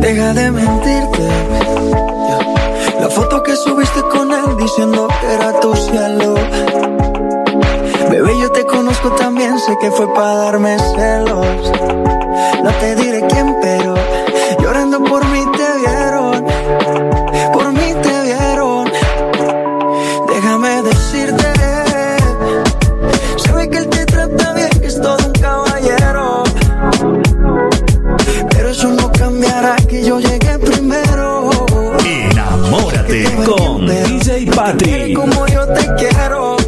Deja de mentirte. La foto que subiste con él diciendo que era tu cielo. Bebé, yo te conozco también, sé que fue para darme celos. No te diré quién, pero llorando por mí te vieron. Por mí te vieron. Déjame decirte, se ve que él te trata bien, que es todo un caballero. Pero eso no cambiará que yo llegué primero. Enamórate con DJ Patri. Como yo te quiero.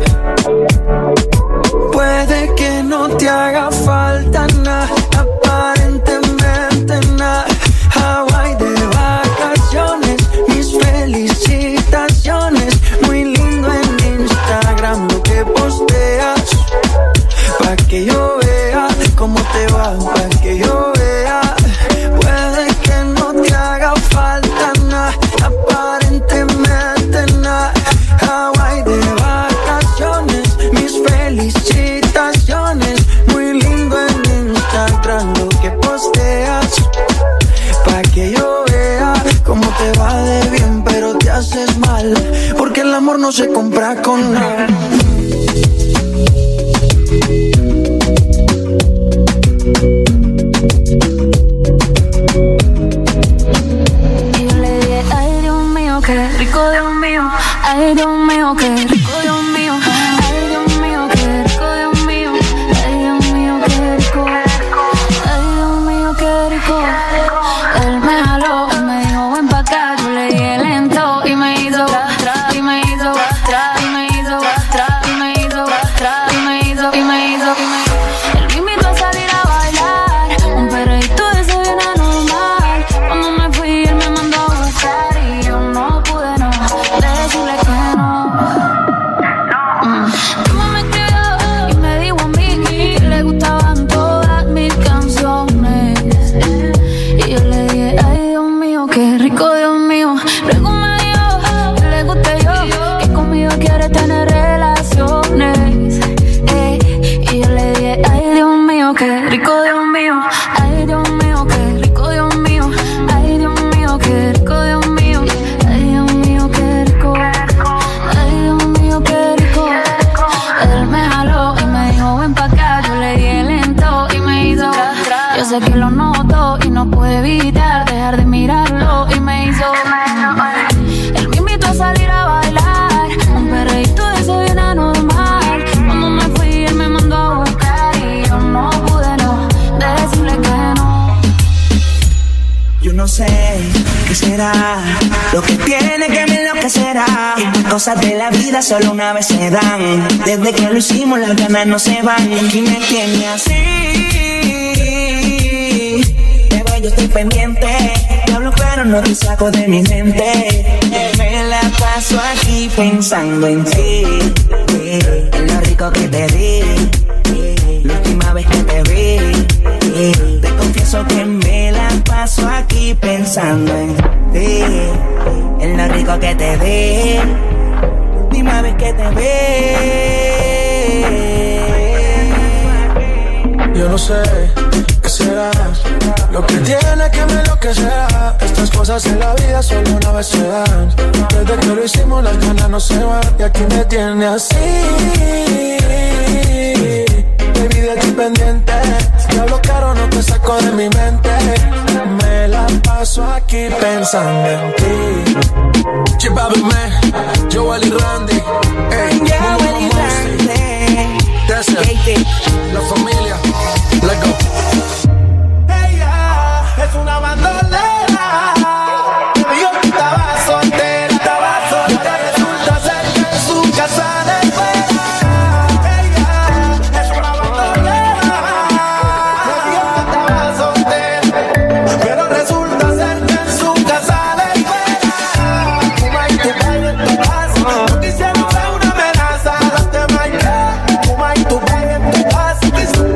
Puede que no te haga falta nada, aparentemente nada. Hawaii de vacaciones, mis felicitaciones. Muy lindo en Instagram lo que posteas, pa' que yo vea cómo te va, pa' que yo vea. Puede que no te haga falta nada, aparentemente nada. Hawaii de vacaciones, mis felicitaciones. Muy lindo en Instagram lo que posteas, pa' que yo vea cómo te va de bien, pero te haces mal, porque el amor no se compra con nada. Qué rico, Dios mío, ay Dios mío, qué rico, Dios mío, ay Dios mío, qué rico, Dios mío, ay Dios mío, qué rico, ay Dios mío, qué rico. Él me jaló y me dijo ven pa' acá, yo le dije lento y me hizo atrás, y me hizo atrás, y me hizo atrás, y me hizo atrás, y me hizo, y me hizo, y me hizo. Él me invitó a salir a bailar, un perreíto de ese bien anormal. Cuando me fui él me mandó a buscar y yo no pude no decirle que no. Mamá me escribió y me dijo a mí que le gustaban todas mis canciones. Y yo le dije, ay Dios mío, qué rico, Dios mío. Luego me dijo que le guste yo, que conmigo quiere tener relaciones. Y yo le dije, ay Dios mío, qué rico, Dios mío. Ay Dios mío, qué rico, Dios mío. Ay Dios mío, qué rico, Dios mío. Ay Dios mío, qué rico. Ay Dios mío, qué rico. Él me jaló y me dijo ven pa' acá, yo le dije lento y me hizo atrás. Yo sé que lo noto y no puedo evitar dejar de mirarlo y me hizo. Él me invitó a salir a bailar, un perreíto de ese bien anormal. Cuando me fui él me mandó a buscar y yo no pude no decirle que no. Yo no sé qué será lo que tiene que me enloquecerá. Y las cosas de la vida solo una vez se dan. Desde que lo hicimos las ganas no se van. Y aquí me tiene así. Bebé, yo estoy pendiente. Te hablo claro, no te saco de mi mente. Me la paso aquí pensando en ti. En lo rico que te di. La última vez que te vi. Te confieso que me la paso aquí pensando en ti. En lo rico que te di. La última vez que te vi. Yo no sé qué será lo que tiene que me enloquecerá. Estas cosas en la vida solo una vez se dan. Desde que lo hicimos las ganas no se van. Y aquí me tiene así. Baby, de ti pendiente. Te hablo caro, no te saco de mi mente. Me la paso aquí pensando en ti. Chipabi Man, Joel y Randy. Ey, Joel y Randy. Desert, la familia. Let's go. Ella es una bandolera. Yo estaba soltera. Y ahora resulta ser que en su casa de fuera. Ella es una bandolera. Yo estaba soltera. Pero resulta ser que en su casa de fuera. Fuma y tu baile en tu casa. No quisieron ser una amenaza. Date más. Fuma y tu baile en tu casa.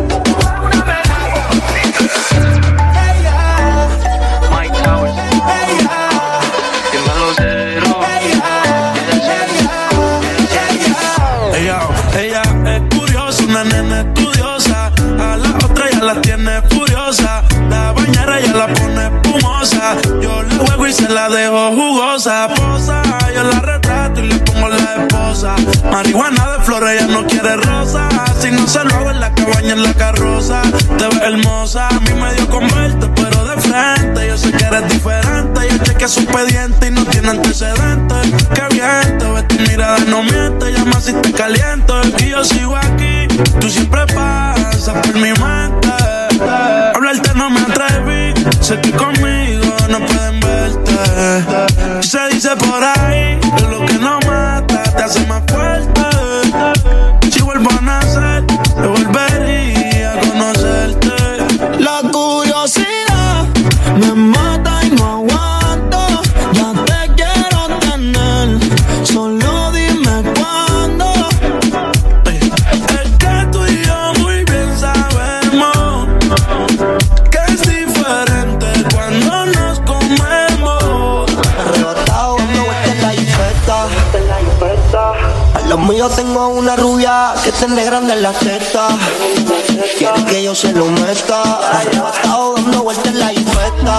Yo la juego y se la dejo jugosa. Posa, yo la retrato y le pongo la esposa. Marihuana de flores, ella no quiere rosa. Si no se lo hago en la cabaña, en la carroza. Te ves hermosa, a mí me dio con verte, pero de frente. Yo sé que eres diferente. Yo chequeé su expediente y no tiene antecedentes. Qué bien, te ves, tu mirada no miente. Llama si te caliento y yo sigo aquí. Tú siempre pasas por mi mente. Hablarte no me atreví. Sé que conmigo no pueden verte. Se dice por ahí que lo que no mata te hace más fuerte. Si vuelvo a nacer, te volvería a conocerte. La curiosidad me mata y no aguanto. Ya te quiero tener, solo dime cuándo. Es que tú y yo muy bien sabemos que es diferente cuando nos comemos. Arrebatado dando vueltas en la infesta. A los míos tengo una rubia que tiene grande en la testa. Quiere que yo se lo meta. Arrebatado dando vueltas en la infesta.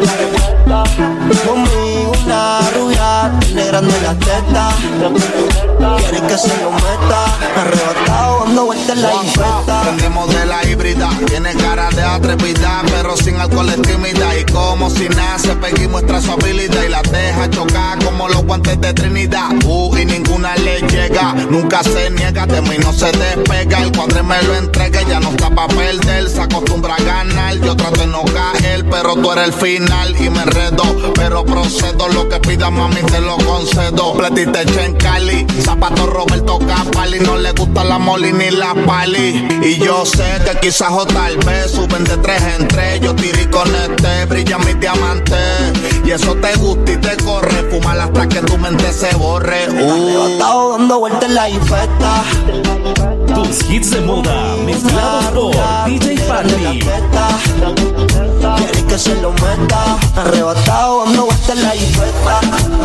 Conmigo una rubia tiene grande en la testa. Quiere que se lo meta. Arrebatado dando vueltas en la infesta. Aprendimos de la híbrida, tiene cara de atrevida, pero sin alcohol es tímida. Y como si nace, Peggy muestra su habilidad y la deja chocar como los guantes de Trinidad. Y ninguna le llega, nunca se niega, de mí no se despega. El cuadre me lo entrega, ya no está pa' perder, se acostumbra a ganar. Yo trato de no caer, pero tú eres el final y me enredo, pero procedo. Lo que pida mami te lo concedo. Platita hecha en Cali, zapato Roberto Capali. No le gusta la moli ni la pali. Y yo sé que quizás o tal vez suben de 3 en 3. Yo tiré con este, brilla mi diamante. Y eso te gusta y te corre. Fumar hasta que tu mente se borre. Arrebatado dando vueltas en la infesta. Tus hits de moda mezclados por DJ Patri. Quiere que se lo meta. Arrebatado dando vueltas en la infesta.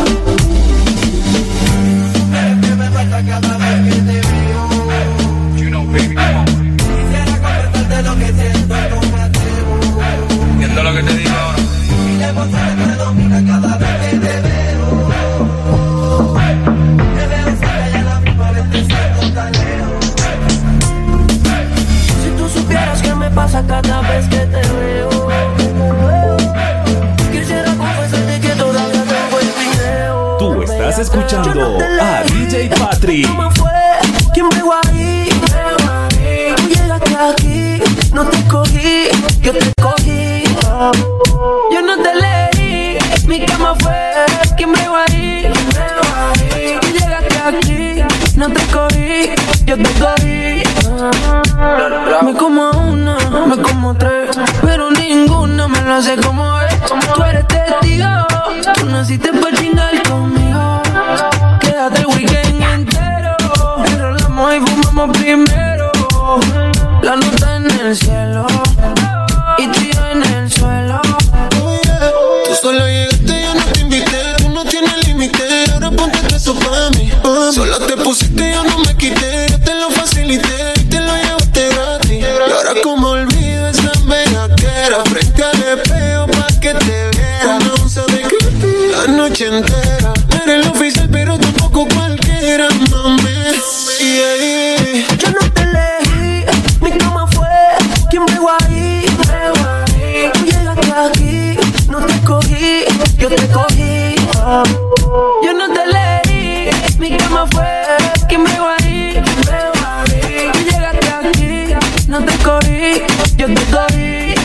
Que me falta cada vez que te veo. You know, baby, come on. Quisiera conversarte lo que siento, no me atrevo. Entiendo lo que te digo ahora. Y la emoción me domina cada vez que te veo. Me veo cerca y a la misma vez te siento tan lejos. Si tú supieras qué me pasa cada vez que te veo. Quisiera confesarte que todavía tengo el video. Tú estás escuchando a DJ Patri. ¿Cómo fue? ¿Quién me ahí? Tú llegaste aquí, no te cogí, yo te cogí. Yo no te leí, mi cama fue. ¿Quién me ahí? Tú llegaste aquí, no te cogí, yo te cogí. Me como una, me como 3, pero ninguna me lo hace como es. Tú eres testigo, tú naciste para chingar conmigo. Quédate el weekend entero, enrolamos y fumamos primero. La nota en el cielo y tú y yo en el suelo. Tú solo llegaste, yo no te invité. Tú no tienes límite, ahora ponte eso pa' mí. Solo te pusiste, yo no me quité. Yo te lo facilité y te lo llevaste gratis. Y ahora como olvido esa bellaquera, frente al espejo pa' que te viera. Una onza de creepy la noche entera. No eres el oficial, pero tampoco cualquiera, mami. Yo no te elegí, mi cama fue. ¿Quién me ahí? Tú llegaste aquí, no te cogí, yo te cogí. Yo no te leí, mi cama fue. ¿Quién me ahí? Tú llegaste aquí, no te cogí, yo te cogí.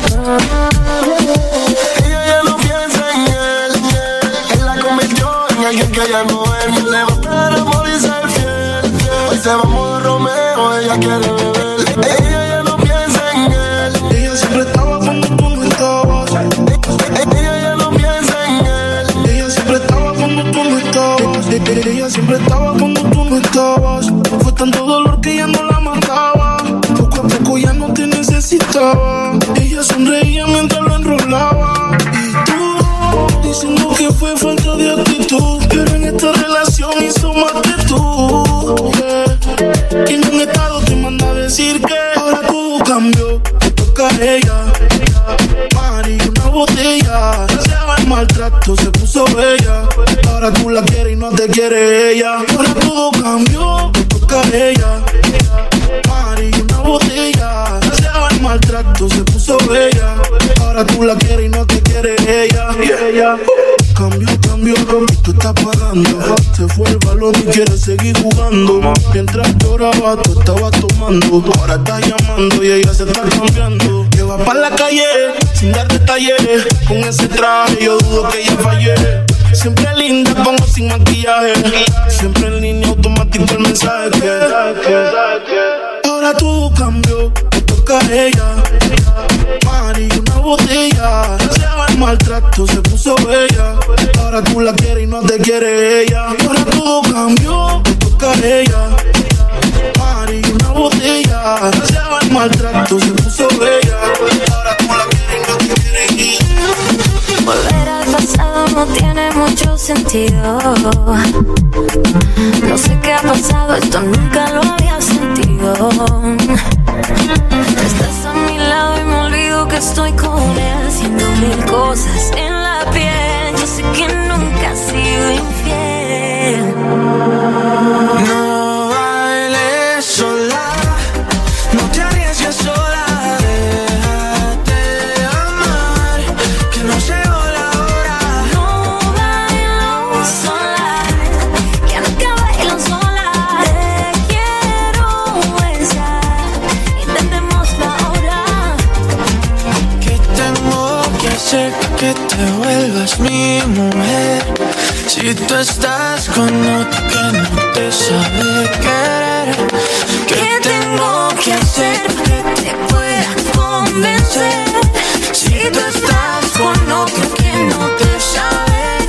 Ella ya no piensa en él, él la convirtió en alguien que ya no es. No le va a dar amor y ser fiel. Hoy se va a modo Romeo, ella quiere beber. Ella ya no piensa en él. Ella siempre estaba cuando tú no estabas. Ella ya no piensa en él. Ella siempre estaba cuando tú no estabas. Ella siempre estaba cuando tú no estabas. Fue tanto dolor que ya no la mataba. Poco a poco ya no te necesitaba. Ella sonreía mientras lo enrolaba. Y tú, diciendo que fue falta de actitud. Pero en esta relación hizo más que tú. Que en un estado te manda a decir que ahora todo cambió. Te toca a ella. Mari, una botella. Se va el mal maltrato se puso bella. Ahora tú la quieres y no te quiere ella. Ahora todo cambió, te toca a ella. Mari, una botella. Deseaba el maltrato se puso bella. Ahora tú la quieres y no te quiere ella. Cambió, y tú estás pagando. Se fue el balón y quiere seguir jugando. Mientras lloraba, tú estabas tomando. Ahora estás llamando y ella se está cambiando. Que va pa' la calle, sin dar detalles. Con ese traje yo dudo que ella fallé. Siempre linda, pongo sin maquillaje. Siempre en línea automático el mensaje que ahora todo cambió, te toca a ella. Mari, una botella. Deseaba el maltrato, se puso bella. Ahora tú la quieres y no te quiere ella. Ahora todo cambió, te toca a ella. Mari, una botella. Deseaba el maltrato, se puso bella. Ahora tú la quieres y no te quiere ella. Volver al pasado no tiene mucho sentido. No sé qué ha pasado, esto nunca lo había sentido. Estás a mi lado y me olvido que estoy con él, haciendo mil cosas en la piel. Yo sé que nunca has sido infiel. No bailes sola, no te arriesgues sola. Déjate amar, que no llegó la hora. No bailo sola, que nunca bailo sola. Te quiero besar, intentémoslo ahora. ¿Qué tengo que hacer para que te vuelvas mi mujer? Si tú estás con otro que no te sabe querer. ¿Qué tengo que hacer para que te pueda convencer? Si tú estás con otro que no te sabe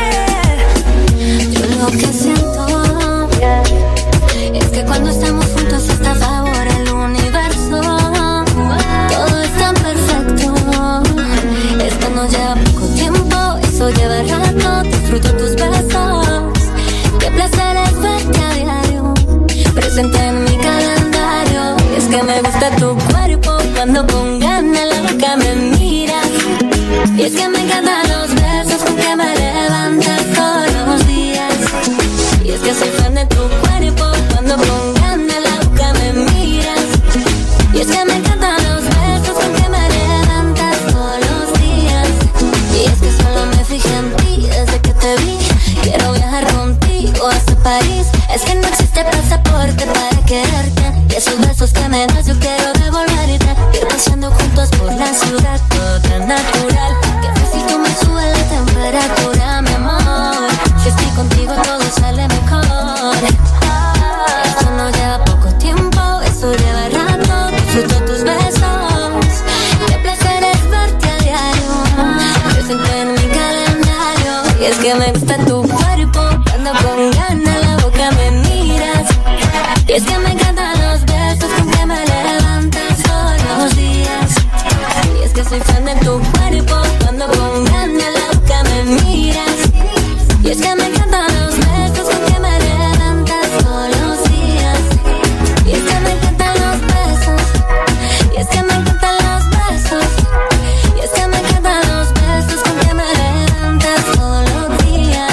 querer. Yo lo que siento es que cuando estamos juntos está a favor el universo. Todo es tan perfecto. Esto no lleva poco tiempo, eso lleva rato. Disfruto tus besos. Qué placer es verte a diario, presente en mi calendario. Es que me gusta tu cuerpo cuando con ganas la boca me miras. Y es que me encantan los besos con que me levantas todos los días. Y es que soy fan de tu cuerpo cuando con ganas la boca me miras. Y es que me encantan los besos con que me levantas todos los días. Y es que solo me fijé en ti desde que te vi. Quiero viajar contigo hasta París. Es que no existe pasaporte para quererte. Y esos besos que me das yo quiero devolverte. Ir paseando juntos por la ciudad, todo tan natural. Que fácil tú me subes la temperatura, mi amor. Si estoy contigo todo sale mejor. Esto no lleva poco tiempo, eso lleva rato. Disfruto tus besos. Qué placer es verte a diario, presente en mi calendario. Y es que me gusta tu cuerpo cuando con ganas la boca me miras. Y es que me encantan los besos con que me levantas todos los días. Y es que soy fan de tu cuerpo cuando con ganas la boca me miras. Y es que me encantan los besos con que me levantas todos los días. Y es que me encantan los besos. Y es que me encantan los besos. Y es que me encantan los besos con que me levantas todos los días.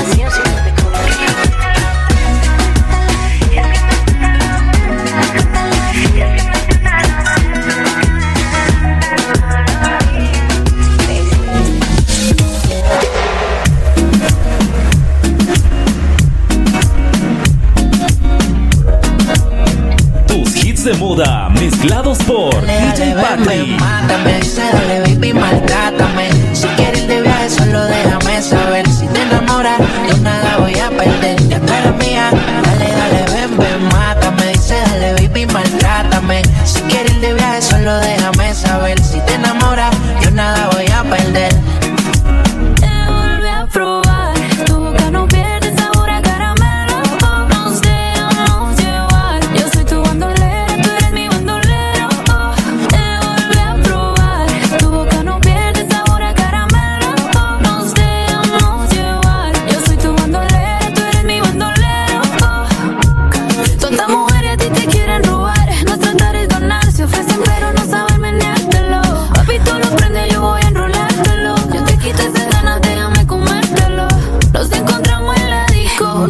Tus hits de moda mezclados por DJ Patri. Mátame, dice dale baby, maltrátame. Si quieres de viaje solo déjame saber. Si te enamoras yo nada voy a perder. Ya tú eres mía, dale, dale, ven, ven, mátame. Dice dale baby, maltrátame. Si quieres de viaje solo déjame saber. Si te enamoras yo nada voy a perder. Te volví a probar, tu boca no pierde sabor a caramelo. Nos dejamos llevar, yo soy tu bandolera, tú eres mi bandolero. Te volví a probar, tu boca no pierde sabor a caramelo.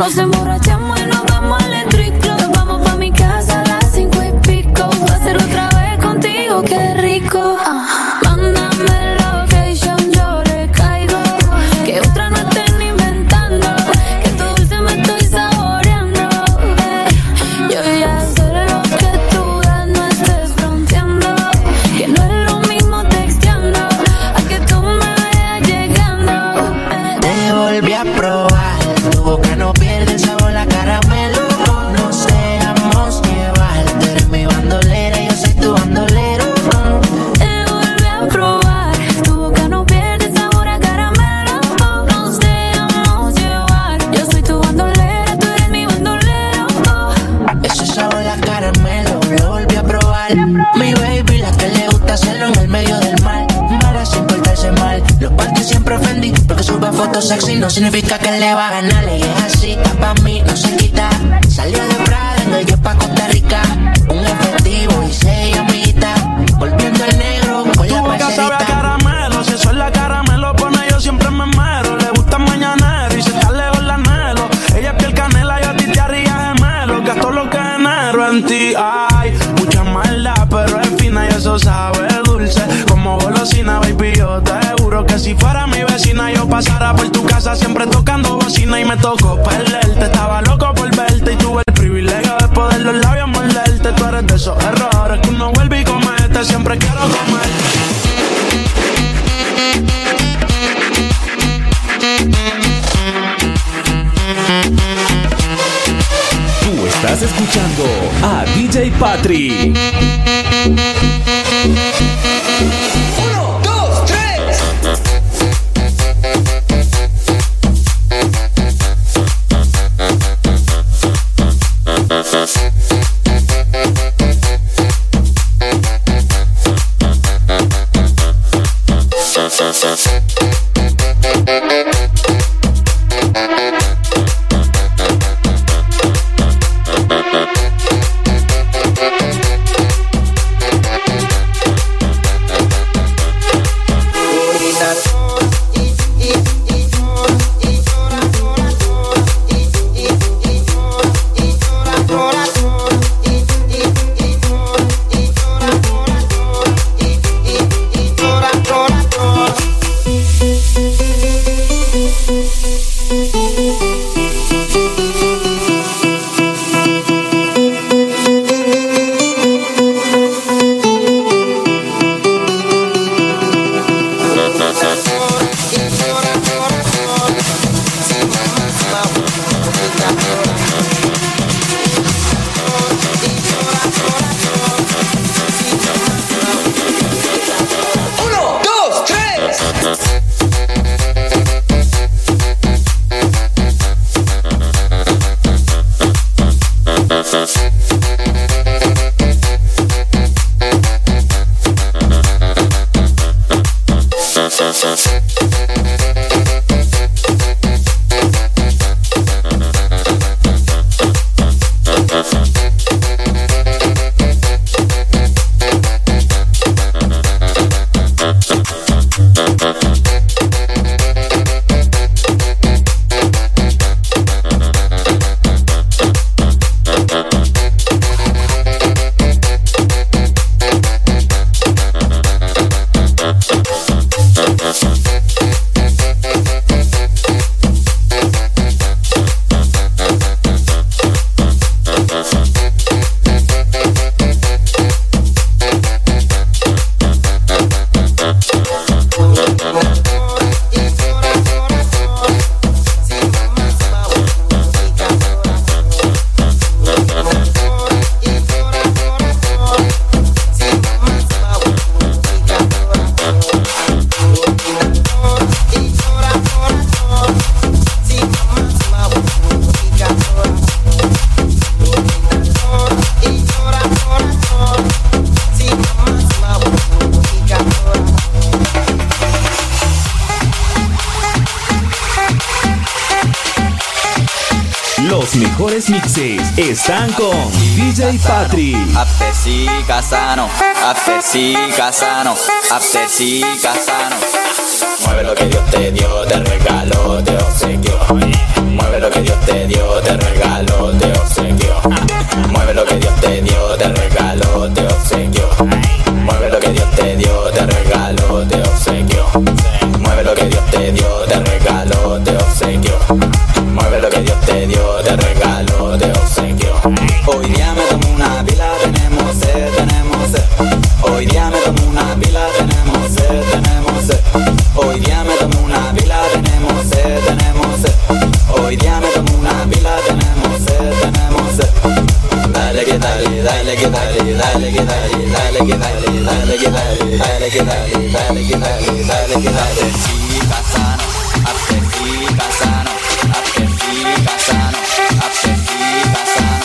Nos emborrachamos y nos vamos al electrico. Nos vamos pa' mi casa a las 5:00. Voy a hacerlo otra vez contigo, qué rico. Mándame location, yo le caigo. Que otra no estén inventando. Que tu dulce me estoy saboreando. Yo ya sé lo que tú das, no estés fronteando. Que no es lo mismo texteando a que tú me vayas llegando. Te volví a probar, tu boca no pierde el sabor a caramelo. Nos dejamos llevar, tú eres mi bandolera, yo soy tu bandolero. Te volví a probar, tu boca no pierde sabor a caramelo. Nos dejamos llevar, yo soy tu bandolera, tú eres mi bandolero. Ese sabor a caramelo, lo volví a probar. Mi baby, la que le gusta hacerlo en el medio del mar. Para sin portarse mal, los parques siempre ofendí. Porque sube fotos sexy no significa que le va a ganar. Ella es así, pa' mí no se quita. Salió de Prada, no yo pa' Costa Rica. Un efectivo y 6 amiguitas. Volviendo el negro con la boca sabe a parcerita. caramelo, si eso es la caramelo pone yo siempre me muero. Le gusta mañanero y si está lejos la anhelo. Ella es piel canela, yo a ti te haría gemelo. Gasto lo que genero en ti, hay mucha maldad, pero es fina y eso sabe dulce. Como golosina, baby, yo te juro que si fuera mi vecina yo pasara por tu casa siempre tocando bocina. Y me tocó perderte, estaba loco por verte y tuve el privilegio de poder los labios morderte. Tú eres de esos errores que uno vuelve y comete, siempre quiero comer. Tú estás escuchando a DJ Patri. 1, 2, 3. Los mejores mixes están con DJ Patri. Apesi Casano, Apesi Casano, Apesi Casano. Mueve lo que Dios te dio, te regaló, te obsequió. Mueve lo que Dios te te dio, te regaló, te obsequió. Mueve lo que Dios te dio, te regaló, te obsequió. Mueve lo que Dios te dio, te regaló, te obsequió. Mueve lo que Dios te dio, te regaló, te obsequió. Mueve lo que Dios te dio, te regaló, te obsequió. Hoy día me tomo una pila, tenemos sed, tenemos sed. Hoy día me tomo una pila, tenemos sed, tenemos sed. Hoy día me tomo una pila, tenemos sed, tenemos sed. Hoy día me tomo una pila, tenemos sed, tenemos sed. Dale que dale, dale que dale, dale que dale, dale que dale, dale que dale, dale que dale, dale que dale, dale que dale. Aptercica sano, aptercica sano, aptercica sano.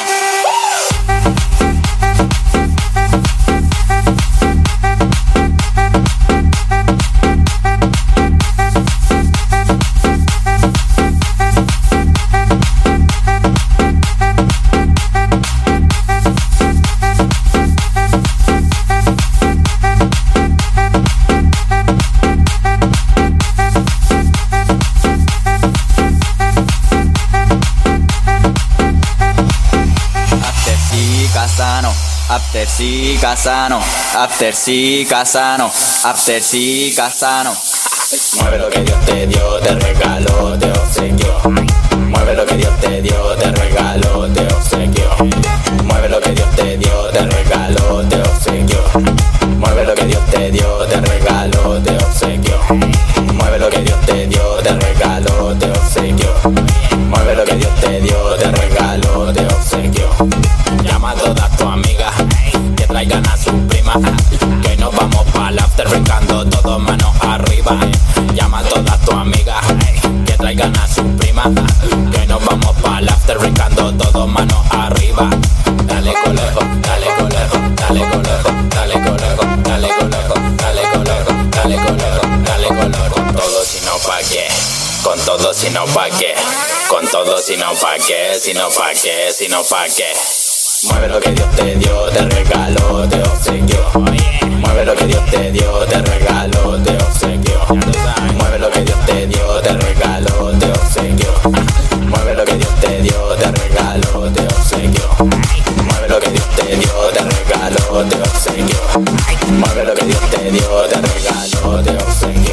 Aptercica sano, aptercica sano, aptercica sano. Mueve lo que Dios te dio, te regaló, te obsequió. Mueve lo que Dios te dio, te regaló, te obsequió. Mueve lo que Dios te dio, te regaló, te obsequió. Mueve lo que Dios te dio, te regaló, te obsequió. Mueve lo que Dios te dio, te regaló, te obsequió. Mueve lo que Dios te dio, te regaló, te obsequió. Llama a todas tus amigas que traigan a su prima, que hoy nos vamos pa'l after brincando todos manos arriba. Llama a todas tus amigas que traigan a su prima, que hoy nos vamos pa'l after brincando todos manos arriba. Dale colejo, dale colejo, dale colejo, dale colejo, dale colejo, dale colejo, dale colejo, dale colejo. Con todo si no pa' qué, con todo si no pa' qué, con todo si no pa' qué, si no pa' qué, si no pa' qué. Mueve lo que Dios te dio, te regaló, te obsequió. Mueve lo que Dios te dio, te regaló, te obsequió. Mueve lo que Dios te dio, te regaló, te obsequió. Mueve lo que Dios te dio, te regaló, te obsequió. Mueve lo que Dios te dio, te regaló, te obsequió. Mueve lo que Dios te dio, te regaló, te obsequió.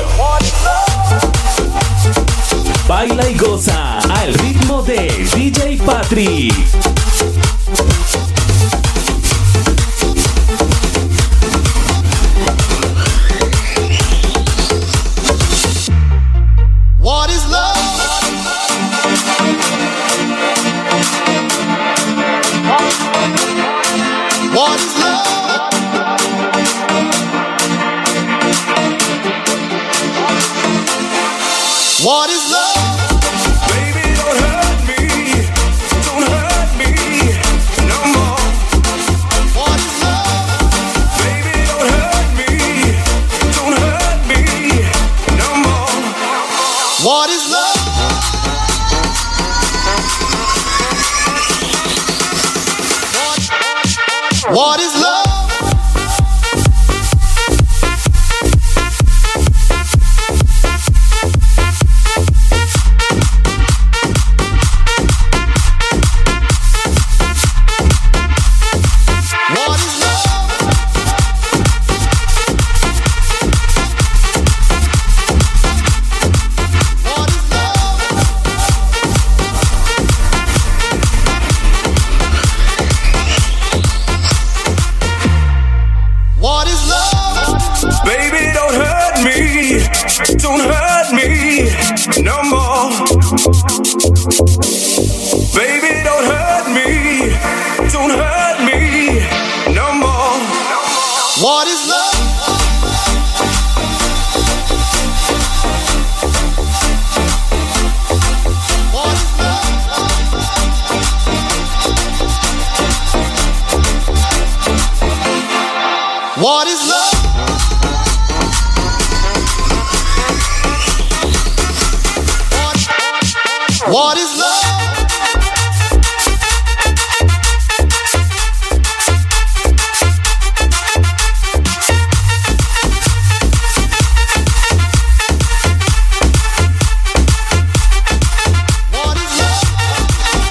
Baila y goza al ritmo de DJ Patrick. What is love? What is love? What is love? Baby, don't hurt me no more. What is love? Baby, don't hurt me no more. What is love? What is love? Don't hurt me no more. Baby, don't hurt me. Don't hurt me no more. What is love? What is love? What is love? What is love?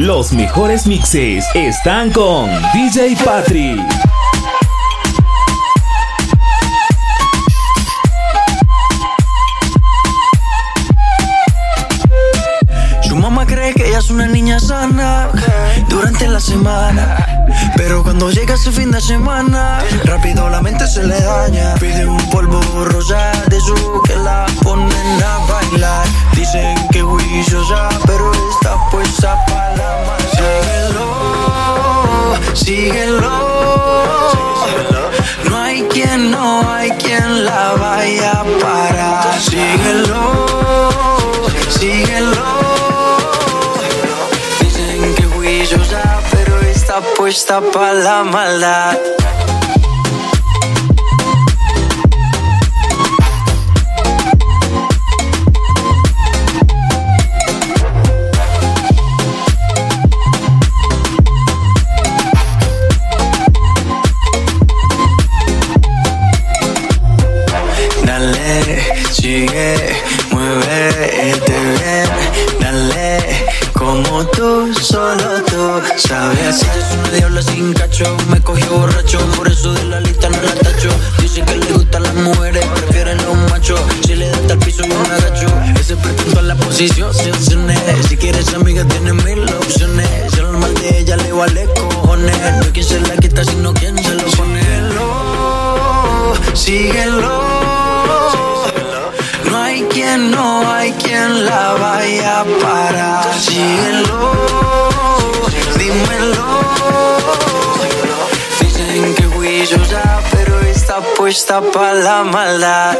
Los mejores mixes están con DJ Patrick. Su mamá cree que ella es una niña sana durante la semana, pero cuando llega ese fin de semana, rápido la mente se le daña. Pide un polvo rosa de su que la ponen a bailar. Dicen que juiciosa, pero está puesta para la masa. Síguelo. No hay quien la vaya a parar. Síguelo. Dicen que juiciosa, pero está puesta para la maldad. Sigue, muévete bien, dale, como tú, solo tú sabes. Ella es una diabla sin cacho, me cogió borracho, por eso de la lista no la tacho. Dicen que le gustan las mujeres, prefieren los machos. Si le das al piso yo me agacho, ese pretendo a la posición, si quieres amiga tienes mil opciones. Si lo normal de ella le vale cojones, no hay quien se la quita sino quien se lo pone. Síguelo. No hay quien la vaya a parar. Síguelo, dímelo. Dicen que juiciosa, pero está puesta para la maldad.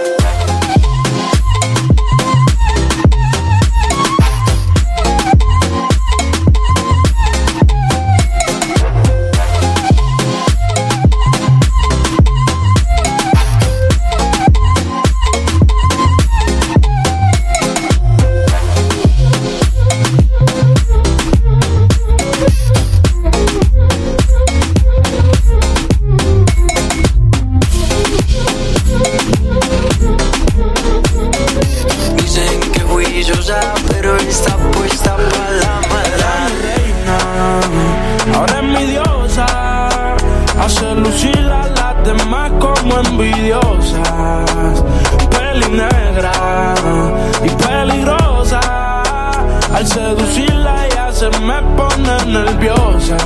Pero está puesta para la maldad. Reina, ahora es mi diosa, hace lucir a las demás como envidiosas. Peli negra y peligrosa, al seducirla ella se me pone nerviosa.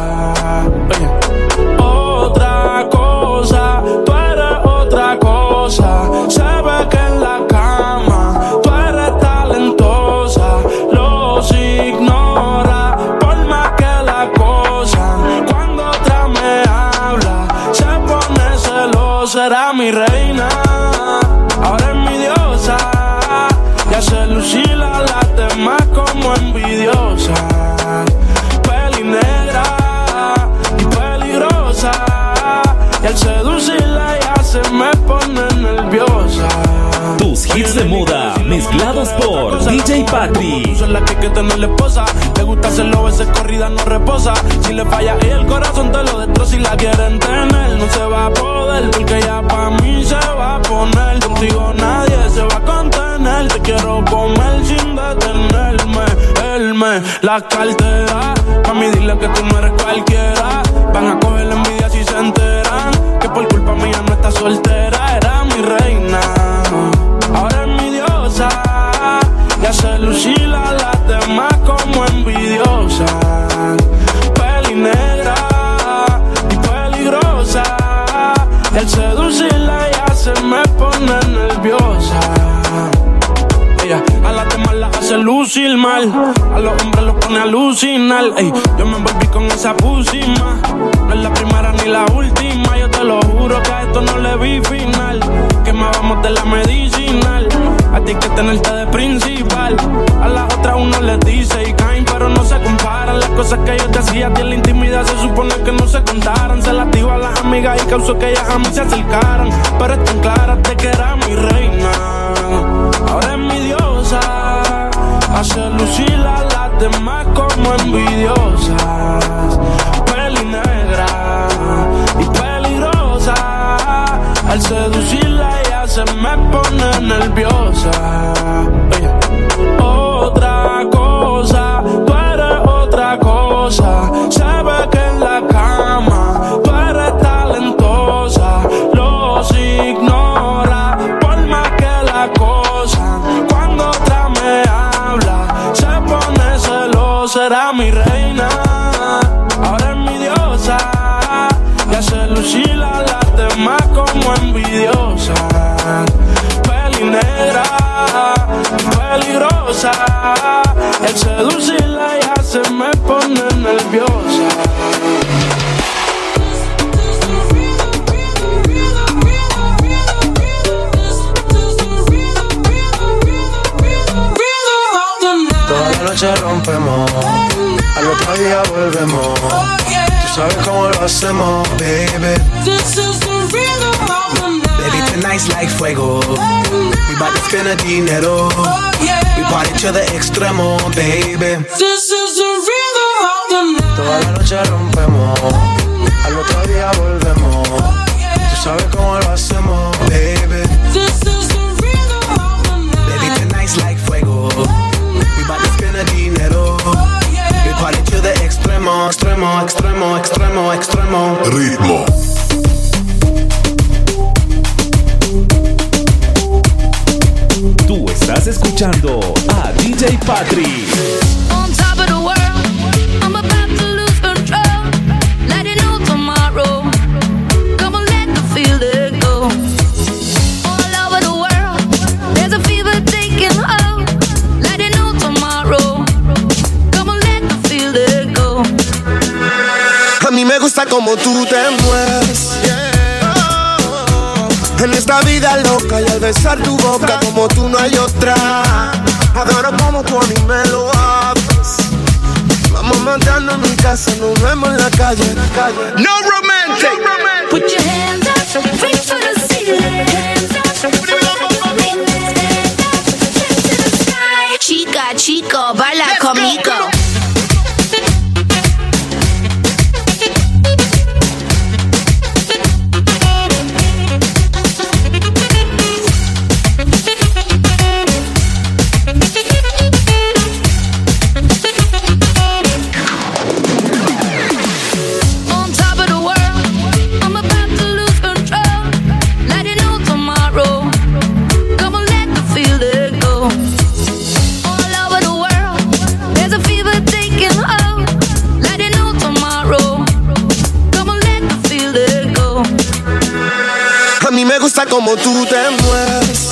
Oye. Otra cosa, tú eres otra cosa, se ve que en la cama tú eres talentosa, los ignora por más que la acosan. Cuando otra me habla se pone celosa. Era mi reina, ahora es mi diosa, y hace lucir a las demás como envidiosa. Peli negra y peligrosa, y al seducirla ya se me pone nerviosa. Tus hits de moda mezclados por DJ Patrick. Son la que hay que tener la esposa, le gusta hacerlo, veces corrida no reposa. Si le falla y el corazón te lo destroza. Si la quieren tener no se va a poder, porque ya pa' mí se va a poner. Contigo nadie se va a contener, te quiero comer sin detenerme. Él me la cartera, mami dile que tú no eres cualquiera. Van a coger la envidia si se enteran que por culpa mía no está soltera. Era mi reina, ahora es mi diosa, y hace lucir a las demás como envidiosa. Peli negra y peligrosa, y al seducirla ya se me pone nerviosa. Ella a las demás las hace lucir mal, a los hombres los pone a alucinar. Ey, yo me envolví con esa pusima, no es la primera ni la última. Yo te lo juro que a esto no le vi final, que más vamos de la medicinal. A ti hay que tenerte de principal, a las otras uno les dice y caen, pero no se comparan. Las cosas que yo te hacía a ti en la intimidad se supone que no se contaran. Se las digo a las amigas y causó que ellas a mí se acercaran, pero están claras de que era mi reina, ahora es mi diosa, hace lucir a las demás como envidiosas. Peli negra y peligrosa, al seducirla ella se me pone nerviosa. Oye. Otra cosa, tú eres otra cosa. será mi reina, ahora es mi diosa, y hace lucir a las demás como envidiosa. Peli negra, peligrosa, el seducirla ya se me pone nerviosa. Toda la noche rompemos, al otro día volvemos. Tú sabes cómo lo hacemos, baby. Baby, tonight's like fuego. We bout to spend the dinero. We party to the extremo, baby. Toda la noche rompemos, al otro día volvemos. Tú sabes cómo lo hacemos, baby. Baby, tonight's like fuego. We bout to spend the dinero. We party to the extremo, extremo, extremo, extremo, extremo. Ritmo. Tú estás escuchando a DJ Patri. On top of the world, I'm about to lose control. Let it know tomorrow. Come on, let the feeling go. All over the world, there's a fever taking hold. Let it know tomorrow. Come on, let the feeling go. A mí me gusta como tú te mueves, en esta vida loca, y al besar tu boca como tú no hay otra. Adoro como tú a mí me lo haces. Vamos matando en mi casa, nos vemos en la calle. No romantic. Put your hands up, reach for the ceiling. Hands up, chica, chico, baila conmigo. Como tú te mueves,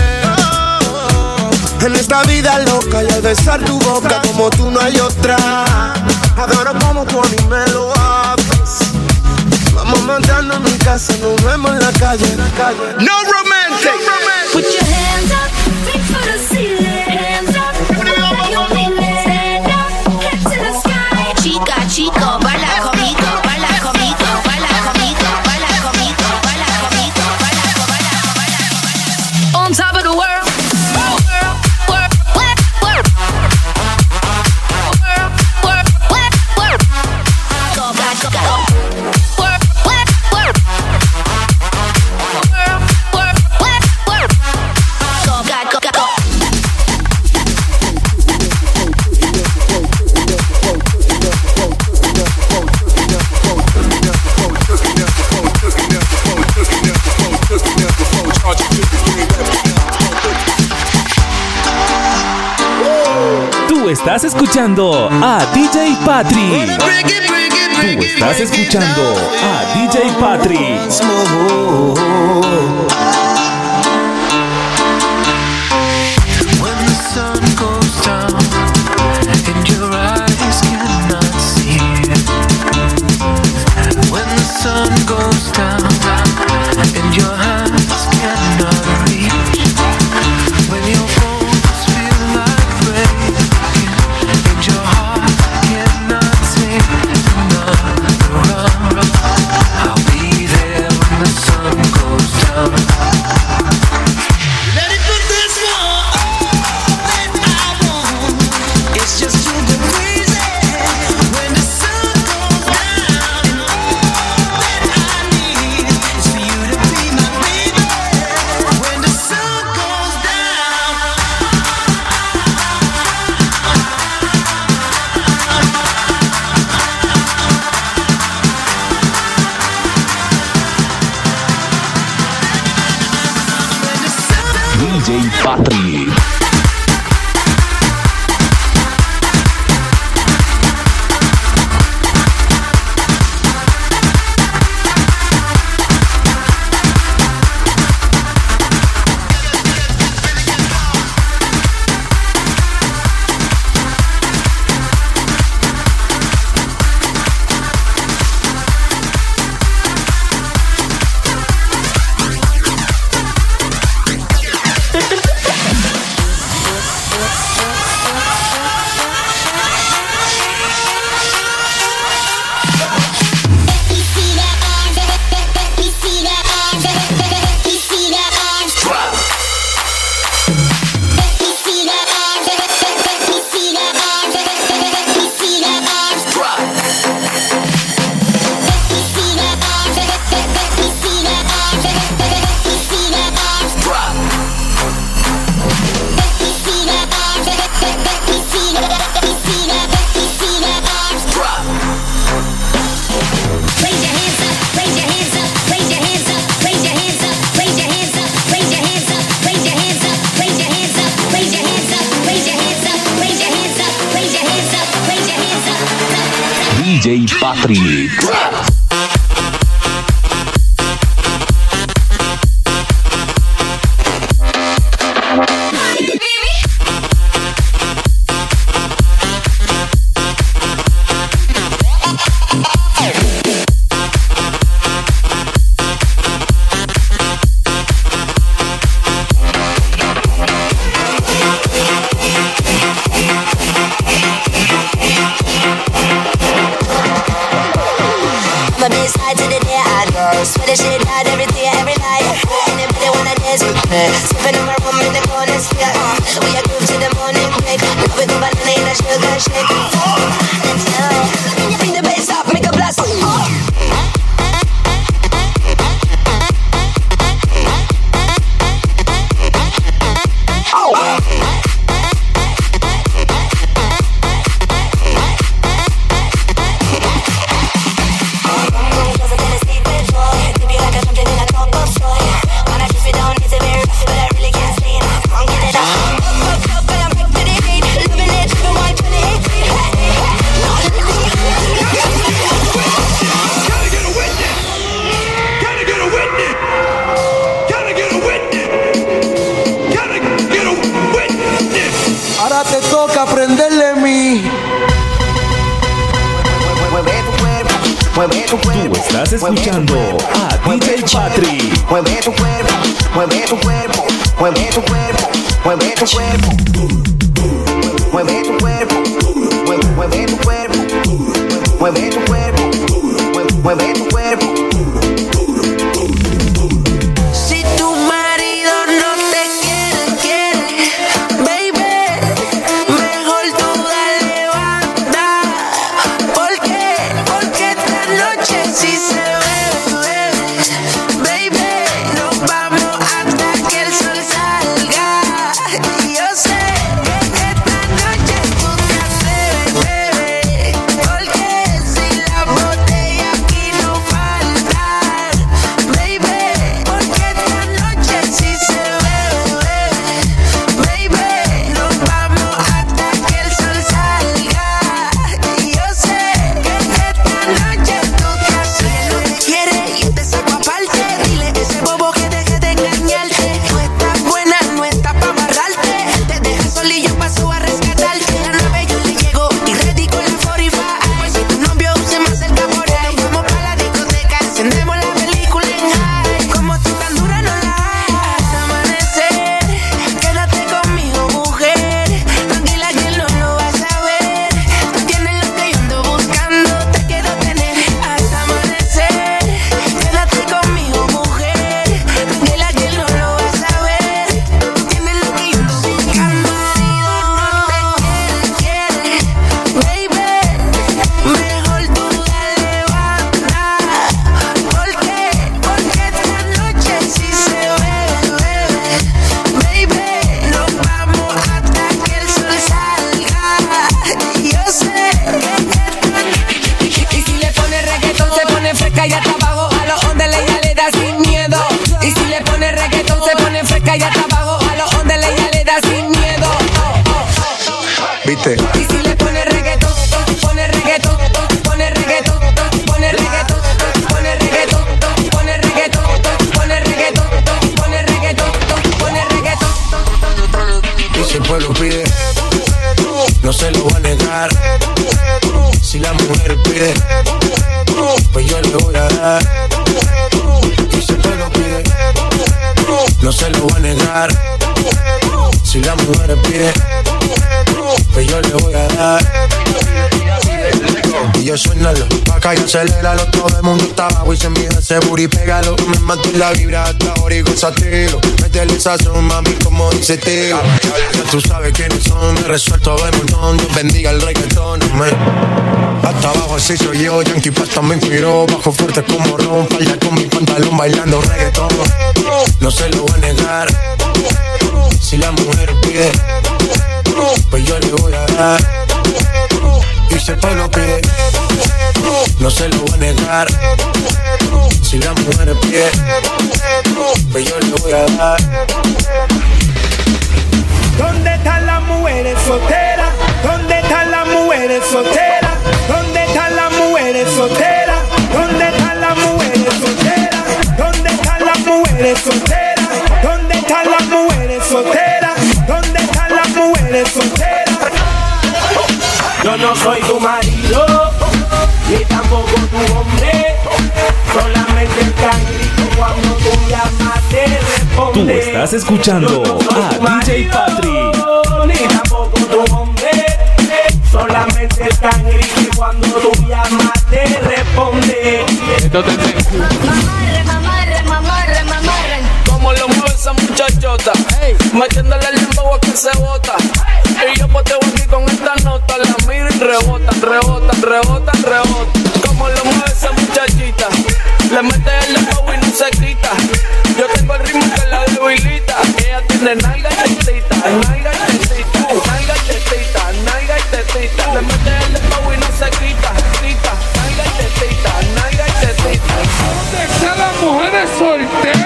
en esta vida loca, y al besar tu boca como tú no hay otra. Adoro como tú a mí me lo haces. Vamos matando en mi casa, nos vemos en la calle. No romantic. Put your hands up, reach for the ceiling. Hands up, stand up, head to the sky. Chica, chico, baila conmigo, baila conmigo, baila conmigo, baila conmigo, baila conmigo, baila conmigo. On top of the world, Tú estás escuchando a DJ Patri. Tú estás escuchando a DJ Patri. When the sun goes down and your eyes cannot see, when the sun goes down and your hands cannot reach, when your bones feel like breaking and your heart cannot take another round, I'll be there when the sun goes down. DJ Patrick. Swear this shit out every day, every night. Anybody wanna dance with me? Sipping on my rum in the corner, yeah. We are groove to the morning break. Love with the banana in a sugar shake. Let's go. Bring the bass up, make a blast. Tú estás escuchando a DJ Patrick. Mueve tu cuerpo, mueve tu cuerpo, mueve tu cuerpo, mueve tu cuerpo, mueve tu cuerpo, mueve tu cuerpo, mueve tu cuerpo, mueve tu cuerpo. Si tu marido no te quiere, baby, mejor tú dale banda. ¿Por qué? Porque esta noche sí se bebe, baby. Nos vamos hasta que el sol salga. Y yo sé que esta noche tú te atreves, bebé. Porque si la botella aquí no faltan, baby. Porque esta noche sí se bebe, baby. Nos vamos hasta que el sol salga. Y yo sé que esta noche tú te atreves. No te quiere y te saco aparte. Dile ese bobo que deje de engañarte. No estás buena, no estás pa' amarrarte. Te deja solillo, paso a rescatarte. La 9 yo le llego y ready con la 45. Pues si tu novio se me acerca por ahí, vamos pa' la discoteca, encendemos la película en high. Como tú tan dura no la hay. Hasta amanecer, quédate conmigo, mujer. Tranquila que él no lo va a saber. Tú tienes lo que yo ando buscando, te quiero tener. Hasta amanecer, quédate conmigo, mujer. Tranquila que él no lo va a saber. Tú tienes lo que yo ando buscando. No te quiere, baby. Mejor tú dale banda. ¿Por qué? Porque esta noche sí se bebe, baby. Nos vamos hasta que el sol salga. Y yo sé que y si le pone reggaetón se pone fresca y hasta abajo. A los ondeles ella le da sin miedo. Y si le pone reggaetón se pone fresca y hasta abajo. A los ondeles ella le da sin miedo. ¿Viste? Y si le pone reggaetón, pone reggaetón, pone reggaetón, pone reggaetón, pone reggaetón, pone reggaetón, pone reggaetón, pone reggaetón, pone reggaetón. Y si el pueblo pide, no se lo va a negar. Si la mujer pide, pues yo le voy a dar. Y si el pueblo pide, no se lo va a negar. Si la mujer pide, pues yo le voy a dar. Y yo suénalo, pa' acá y aceléralo. Todo el mundo está abajo y se mide ese booty, pégalo. Me mato en la vibra hasta ahora y gozatelo. Métele sazón, mami, como dice tío. Ya tú sabes quiénes son, me resuelto de montón. Dios bendiga el reggaetón, hasta abajo así soy yo, Yankee Pasta me inspiró. Bajo fuerte como Ron, falda con mi pantalón bailando reggaetón. No se lo voy a negar. Si la mujer pide, pues yo le voy a dar. Y si el pueblo pide, no se lo voy a negar. Si la mujer pide, pues yo le voy a dar. ¿Dónde están las mujeres solteras? ¿Dónde están las mujeres solteras? ¿Dónde están las mujeres? mujeres solteras? ¿Dónde están las mujeres solteras? ¿Dónde están las mujeres solteras? Yo no soy tu marido, ni tampoco tu hombre. Solamente el cangrito cuando tú llamas te responde. Tú estás escuchando a DJ Patri. Ni tampoco tu hombre. Solamente el cangrito cuando tú llamas te responde. Mamarre, mamarre, mamarre. Como lo mueve esa muchachota, metiéndole el dembow a que se bota. Y yo poteo aquí con esta nota, la miro y rebotan, rebotan, rebotan, rebotan. Como lo mueve esa muchachita, le mete el dembow y no se quita. Yo tengo el ritmo que la debilita. Ella tiene nalga y tetita, nalga y tetita, nalga y tetita, nalga y tetita. Le mete el dembow y no se quita, quita, nalga y tetita, nalga y tetita. ¿Dónde están las mujeres solteras?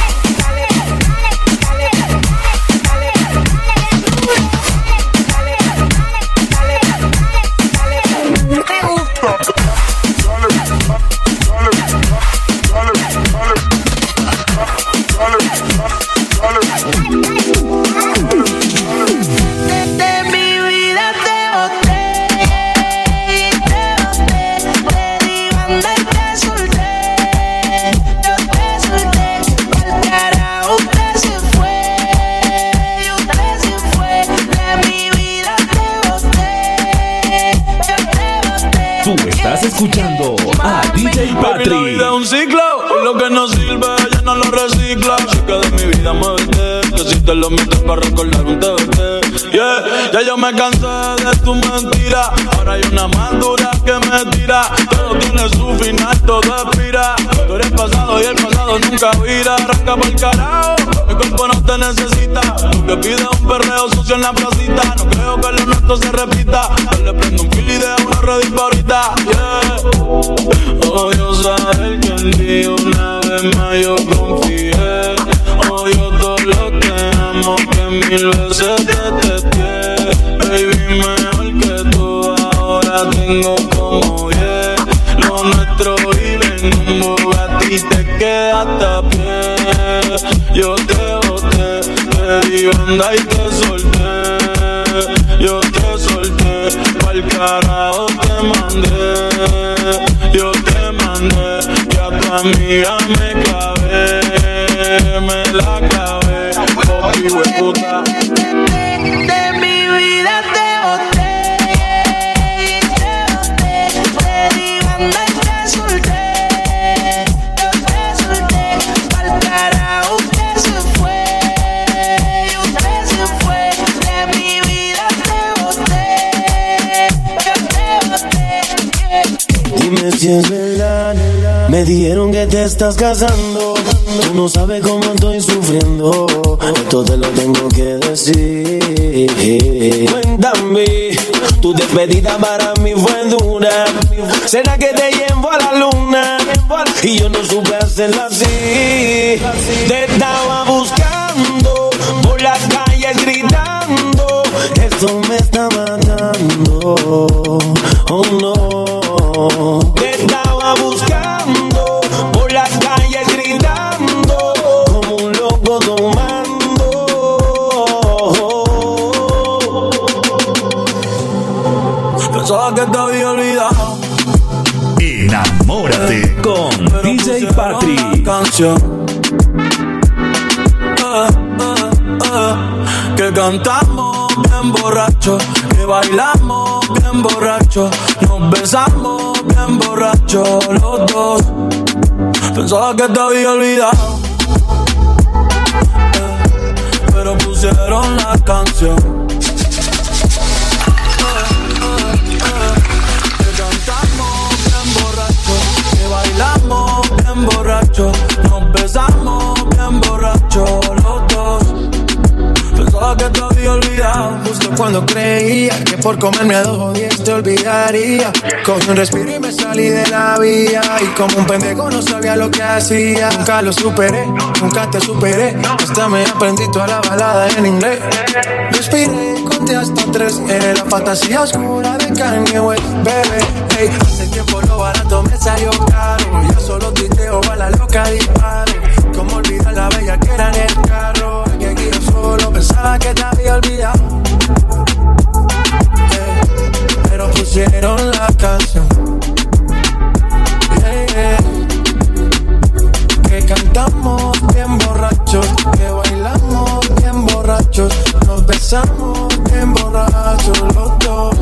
Estás escuchando a DJ Patri. La vida es un ciclo, y lo que no sirve ya no lo recicla. Chica de mi vida, muévete, que si te lo metes para recordar un TBT. Yeah, ya yo me cansé de tu mentira. Ahora hay una más dura que me tira. Todo tiene su final, todo expira. Tú eres pasado y el pasado nunca vira. Arranca por el carajo, mi cuerpo no te necesita. Tú que pides un perreo sucio en la placita. No creo que lo nuestro se repita. Yo le prendo un kill y de una red pa' ahorita. Yeah. Odio saber que en ti una vez más yo confié. Odio todo lo que amo, que mil veces te testé. Baby, mejor que tú ahora tengo como 10. Lo nuestro vive en un Bugatti y te quedaste a pie. Yo te boté, te di banda y te solté. Yo te solté, pa'l carajo te mandé. Yo te mandé, que a tu amiga me clavé. Me la clavé, papi hueputa. De mi vida te boté, te di banda y te solté. Yo te solté, pa'l carajo usted se fue. Usted se fue, de mi vida te boté. Yo te boté. Dime si es verdad, me dijeron que te estás casando. Tú no sabes cómo estoy sufriendo, esto te lo tengo que decir. Cuéntame, tu despedida para mí fue dura. ¿Será que te llevo a la luna? Y yo no supe hacerla así. Te estaba buscando por las calles gritando. Esto me está matando, oh no. Te estaba buscando por las calles gritando como un loco tomando. Pensaba que te había olvidado. Enamórate con DJ Patri. Canción que cantamos bien borracho, que bailamos bien borracho, nos besamos bien borracho los dos. Pensaba que te había olvidado, pero pusieron la canción. Que cantamos bien borracho, que bailamos bien borracho, nos besamos bien borracho los dos. Pensaba que te había olvidado. Justo cuando creía que por comerme a 2 o 10 te olvidaría, cogí un respiro y me salí de la vía. Y como un pendejo no sabía lo que hacía. Nunca lo superé, nunca te superé. Hasta me aprendí toda la balada en inglés. Respiré, conté hasta 3. Eres la fantasía oscura de Kanye West, bebé. Hey, hace tiempo lo barato me salió caro. Ya solo tuiteo, a la loca disparo. Como olvidar la ella que era en el carro, que aquí yo solo pensaba que te había olvidado. Pero pusieron la canción. Que cantamos bien borrachos, que bailamos bien borrachos, nos besamos bien borrachos los dos.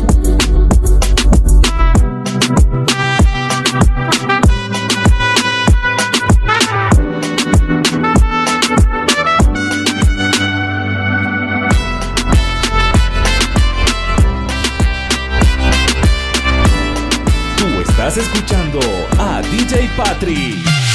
Estás escuchando a DJ Patrick.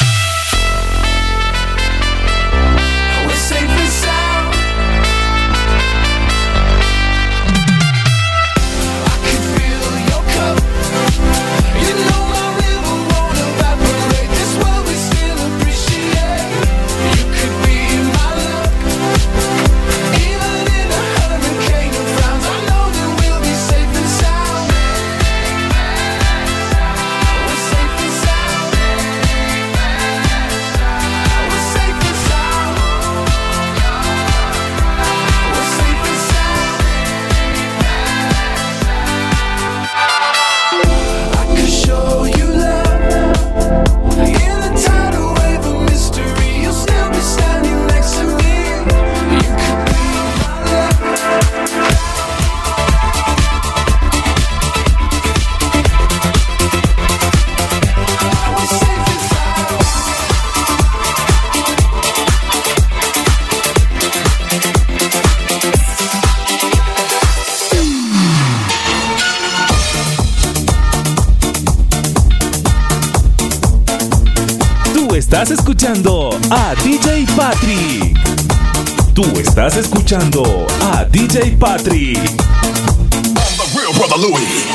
Estás escuchando a DJ Patrick. Tú estás escuchando a DJ Patrick. I'm the real brother Louie.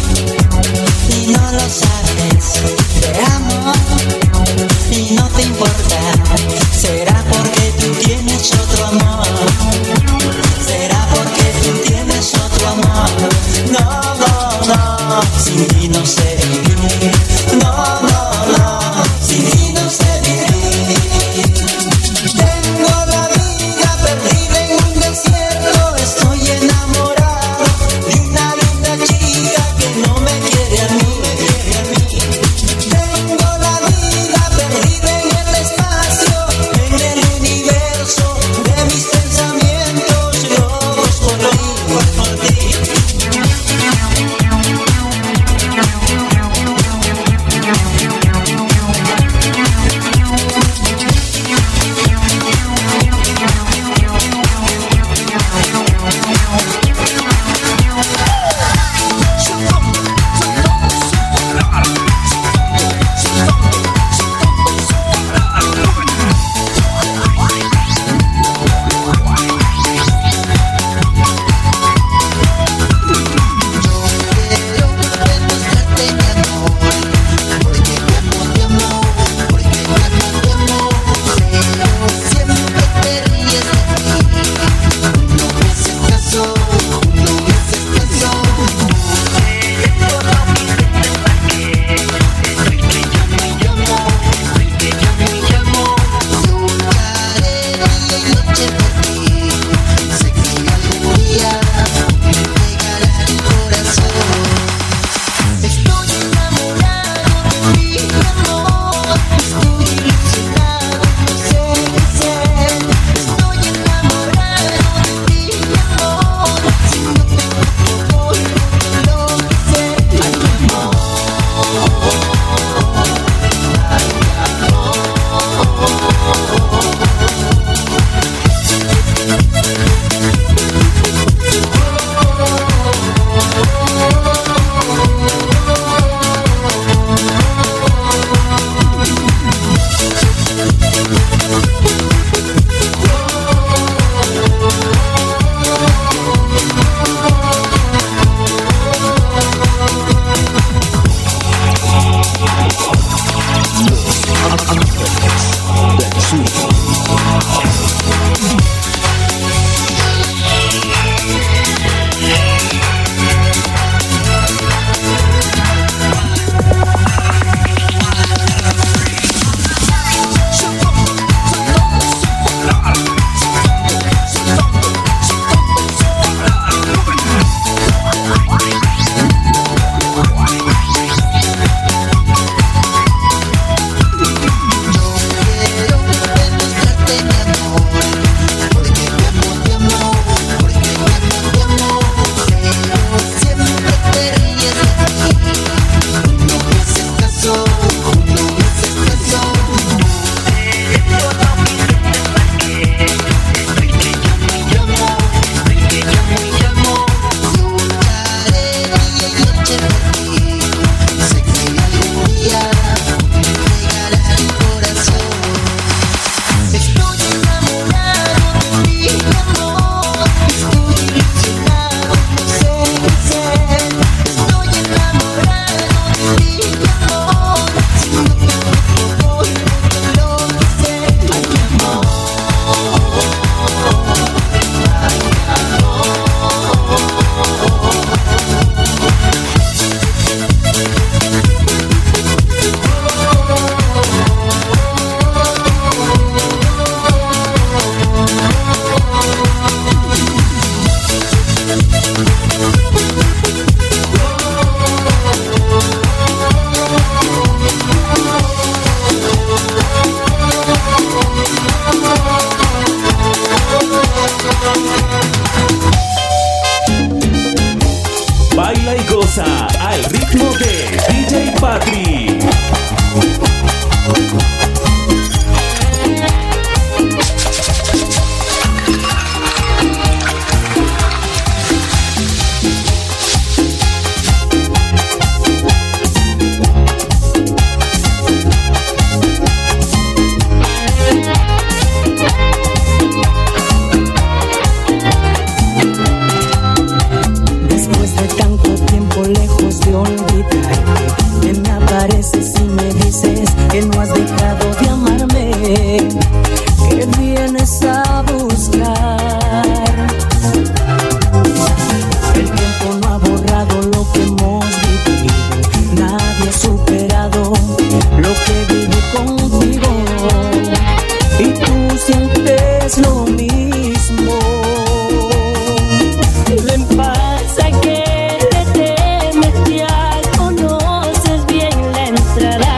y no lo sabes. Te amo y no te importa. Será porque tú tienes otro amor. Será porque tú tienes otro amor. No, no, no, sin ti no sé vivir. No, no, no, sin ti no sé vivir. Tengo la vida perdida en un desierto. Estoy enamorado de una linda chica que no me quiere a mí. Tengo la vida perdida en el espacio, en el universo de mis pensamientos locos por ti. al ritmo de DJ Patrick. Lejos de olvidarte. Que me apareces y me dices que no has dejado de amarme, que vienes a buscar. El tiempo no ha borrado lo que hemos vivido, nadie ha superado lo que viví contigo, y tú sientes lo mismo. Ven, pasa que le temes, ya conoces bien la entrada.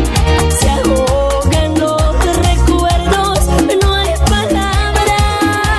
Se ahogan los recuerdos, no hay palabras.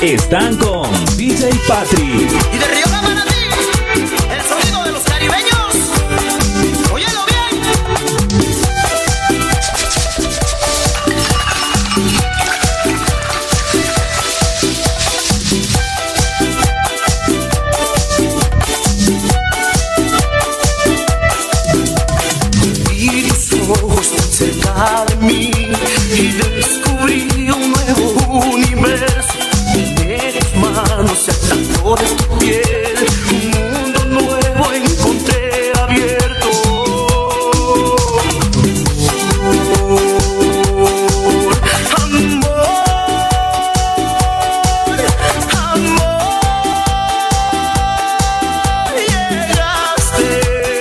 están con DJ Patri. Y de Río Manatí, el sonido de los caribeños. Óyelo bien. Vi tus ojos tan cerca de mí y descubrí un nuevo universo. De tus manos se atrapó de tu piel, un mundo nuevo encontré abierto. Amor, amor, llegaste.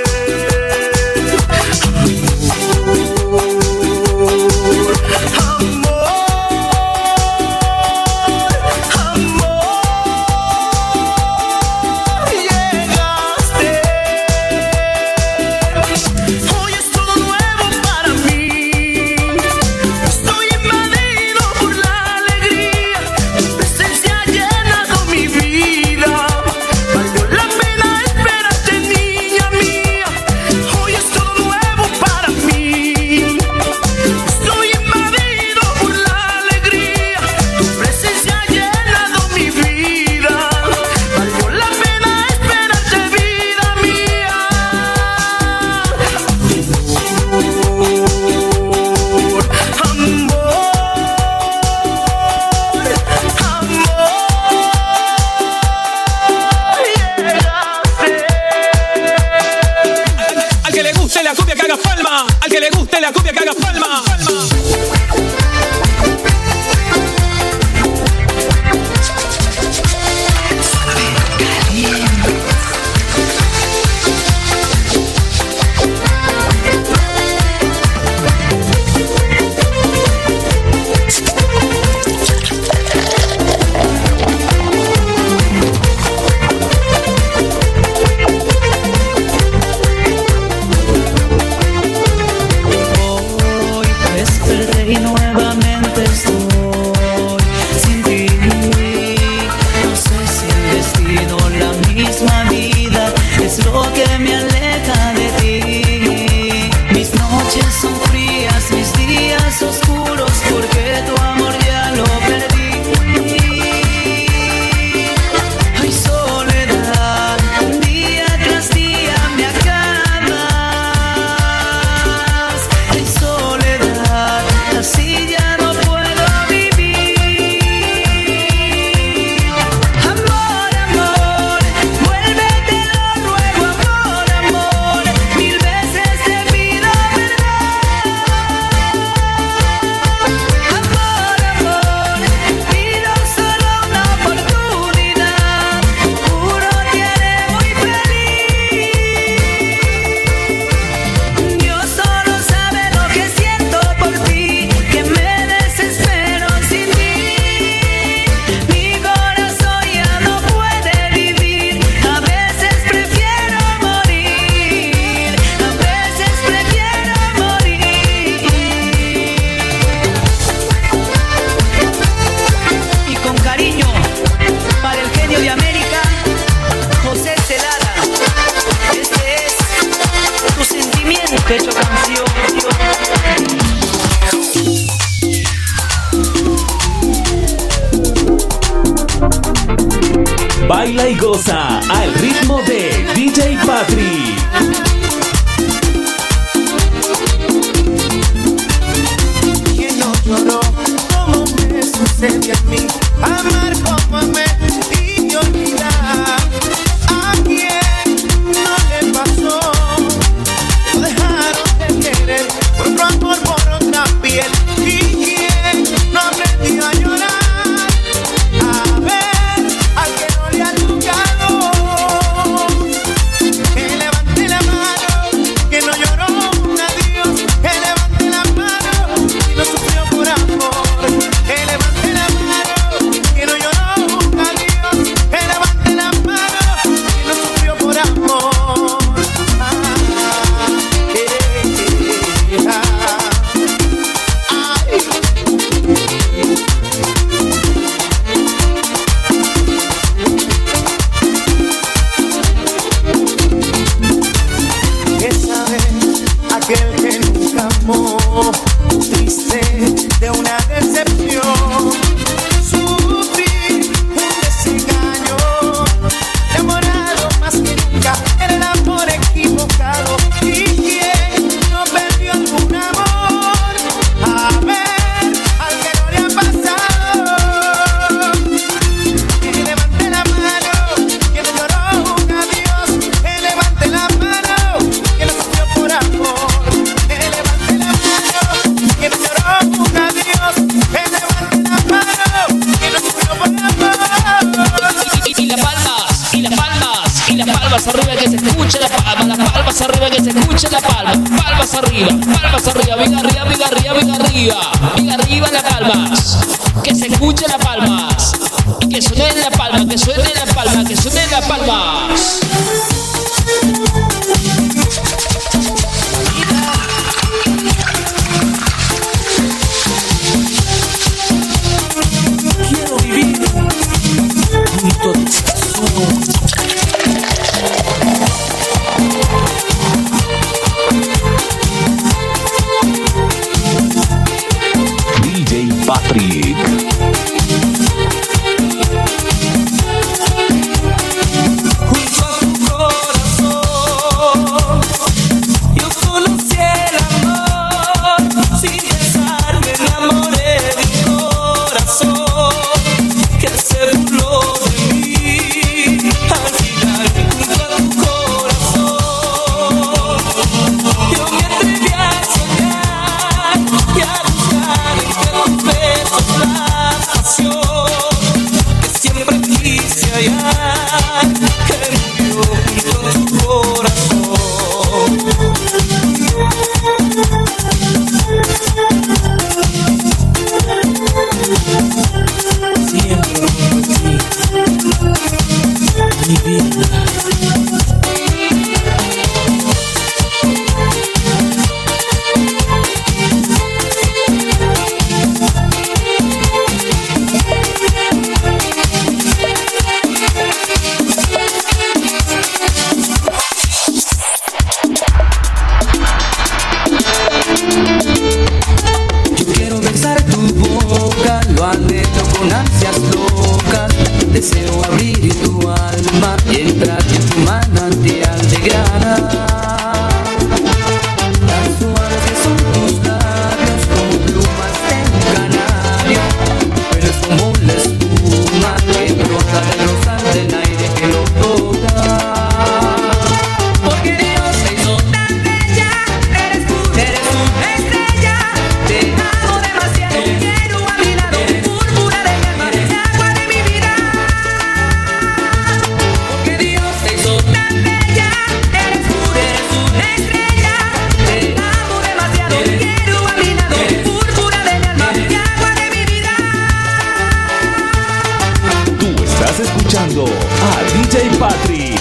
Hoy es todo nuevo para mí. Estoy invadido por la alegría. Tu presencia ha llenado mi vida. Valió la pena esperarte, niña mía. Hoy es todo nuevo para mí. Estoy invadido por la alegría. Tu presencia ha llenado mi vida. Valió la pena esperarte, vida mía. Al que le guste la cumbia que haga palma. Al que le guste la cumbia que haga palma. Hoy desperté y nuevamente estoy sin ti. No sé si el destino, la misma vida, es lo que me aleja de ti. Mis noches son frías, mis días oscuros, porque tu amor ya lo perdí. Ay, soledad, día tras día me acabas. Ay, soledad, así ya no puedo vivir. Amor, amor, vuélvete, lo ruego. Amor, amor, mil veces te pido perdón. Amor, amor, pido solo una oportunidad. Juro te haré muy feliz. Dios solo sabe lo que siento por ti, que me desespero sin ti. Mi corazón ya no puede vivir. A veces prefiero morir. A veces prefiero morir. Y con cariño para el genio de América, José Celada. Este es tu sentimiento hecho canción. Baila y goza al ritmo de DJ Patri. ¿Quién no lloró? ¿Cómo me sucede a mí? Amar como amé y olvidar. ¿A quién no le pasó? Lo dejaron de querer por otro amor, por otra piel. ¿Y quién no aprendió a llorar? A ver, al que no le ha tocado, que levante la mano, que no lloró un adiós. Que levante la mano y no sufrió por amor. Que levante la mano, que no lloró un arriba, que se escuche la palma. Palmas arriba, bien arriba, bien arriba, bien arriba. Bien arriba las palmas. Que se escuche las palmas. Y que suene la palma, que suene la palma, que suene las palmas. Quiero vivir junto a tu DJ Patrick. yo conocí el amor, sin pensar me enamoré de un corazón que se burló de mí. Al final junto a tu corazón yo me atreví a soñar y a buscar entre tus besos la pasión que siempre quise hallar, que murió junto a tu corazón. Siempre junto a ti, mi vida. Yo quiero besar tu boca, lo anhelo con ansias locas. Deseo abrir tu alma y entrar en tu manantial de grana. Tan suaves que son tus labios como plumas de un canario, pero es como la espuma que brota del rosal del aire que lo toca. Porque Dios te hizo tan bella, eres una estrella. Te amo demasiado, quiero a mi lado, púrpura de mi alma, agua de mi vida. Porque Dios te hizo tan bella, eres una estrella. Te amo demasiado, quiero a mi lado, púrpura de mi alma, agua de mi vida. Tú estás escuchando a DJ Patrick.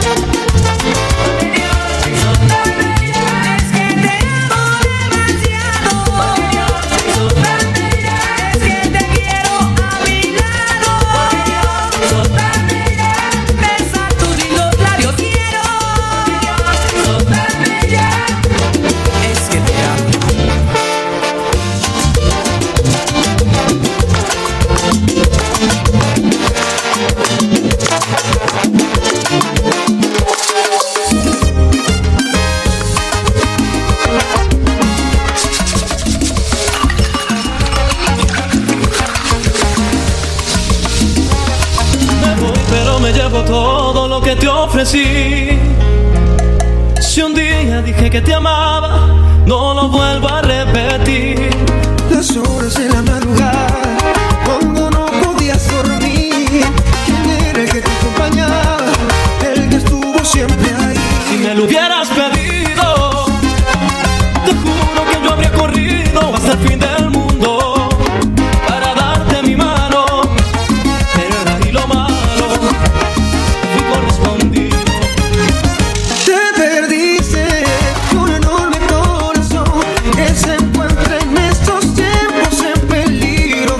Pero me llevo todo lo que te ofrecí. Si un día dije que te amaba, no lo vuelvo a repetir. Las horas de la madrugada, cuando no podías dormir, ¿quién era el que te acompañaba? El que estuvo siempre ahí. Si me lo hubieras pedido, te juro que yo habría corrido hasta el fin del mundo para darte mi mano. Pero era ahí lo malo, fui correspondido. Te perdiste de un enorme corazón que se encuentra en estos tiempos en peligro.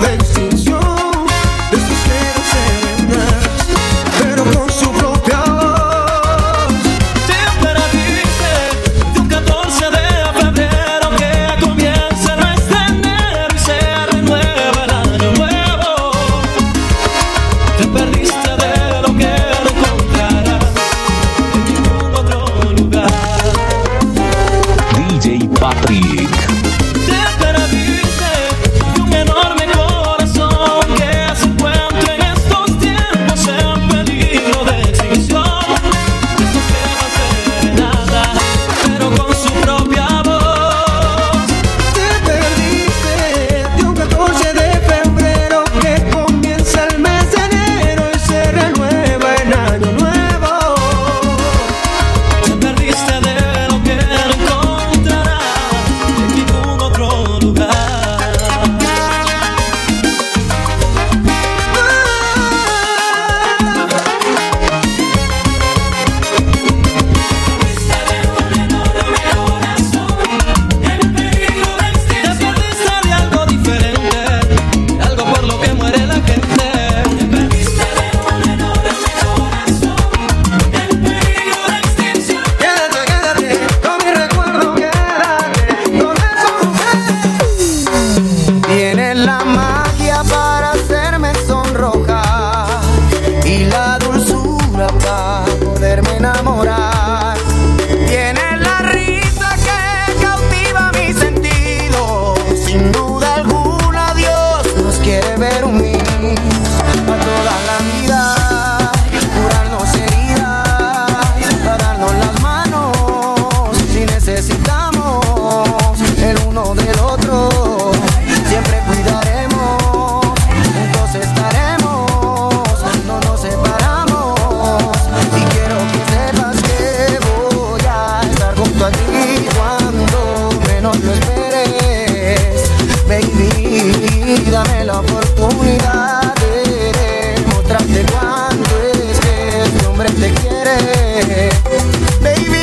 quiere ver unir a toda la vida, curarnos heridas, para darnos las manos si necesitamos el uno del otro. Siempre cuidaremos, juntos estaremos, no nos separamos. Y quiero que sepas que voy a estar junto a ti cuando menos lo esperes. Baby, dame la oportunidad de mostrarte cuánto es que este hombre te quiere. Baby,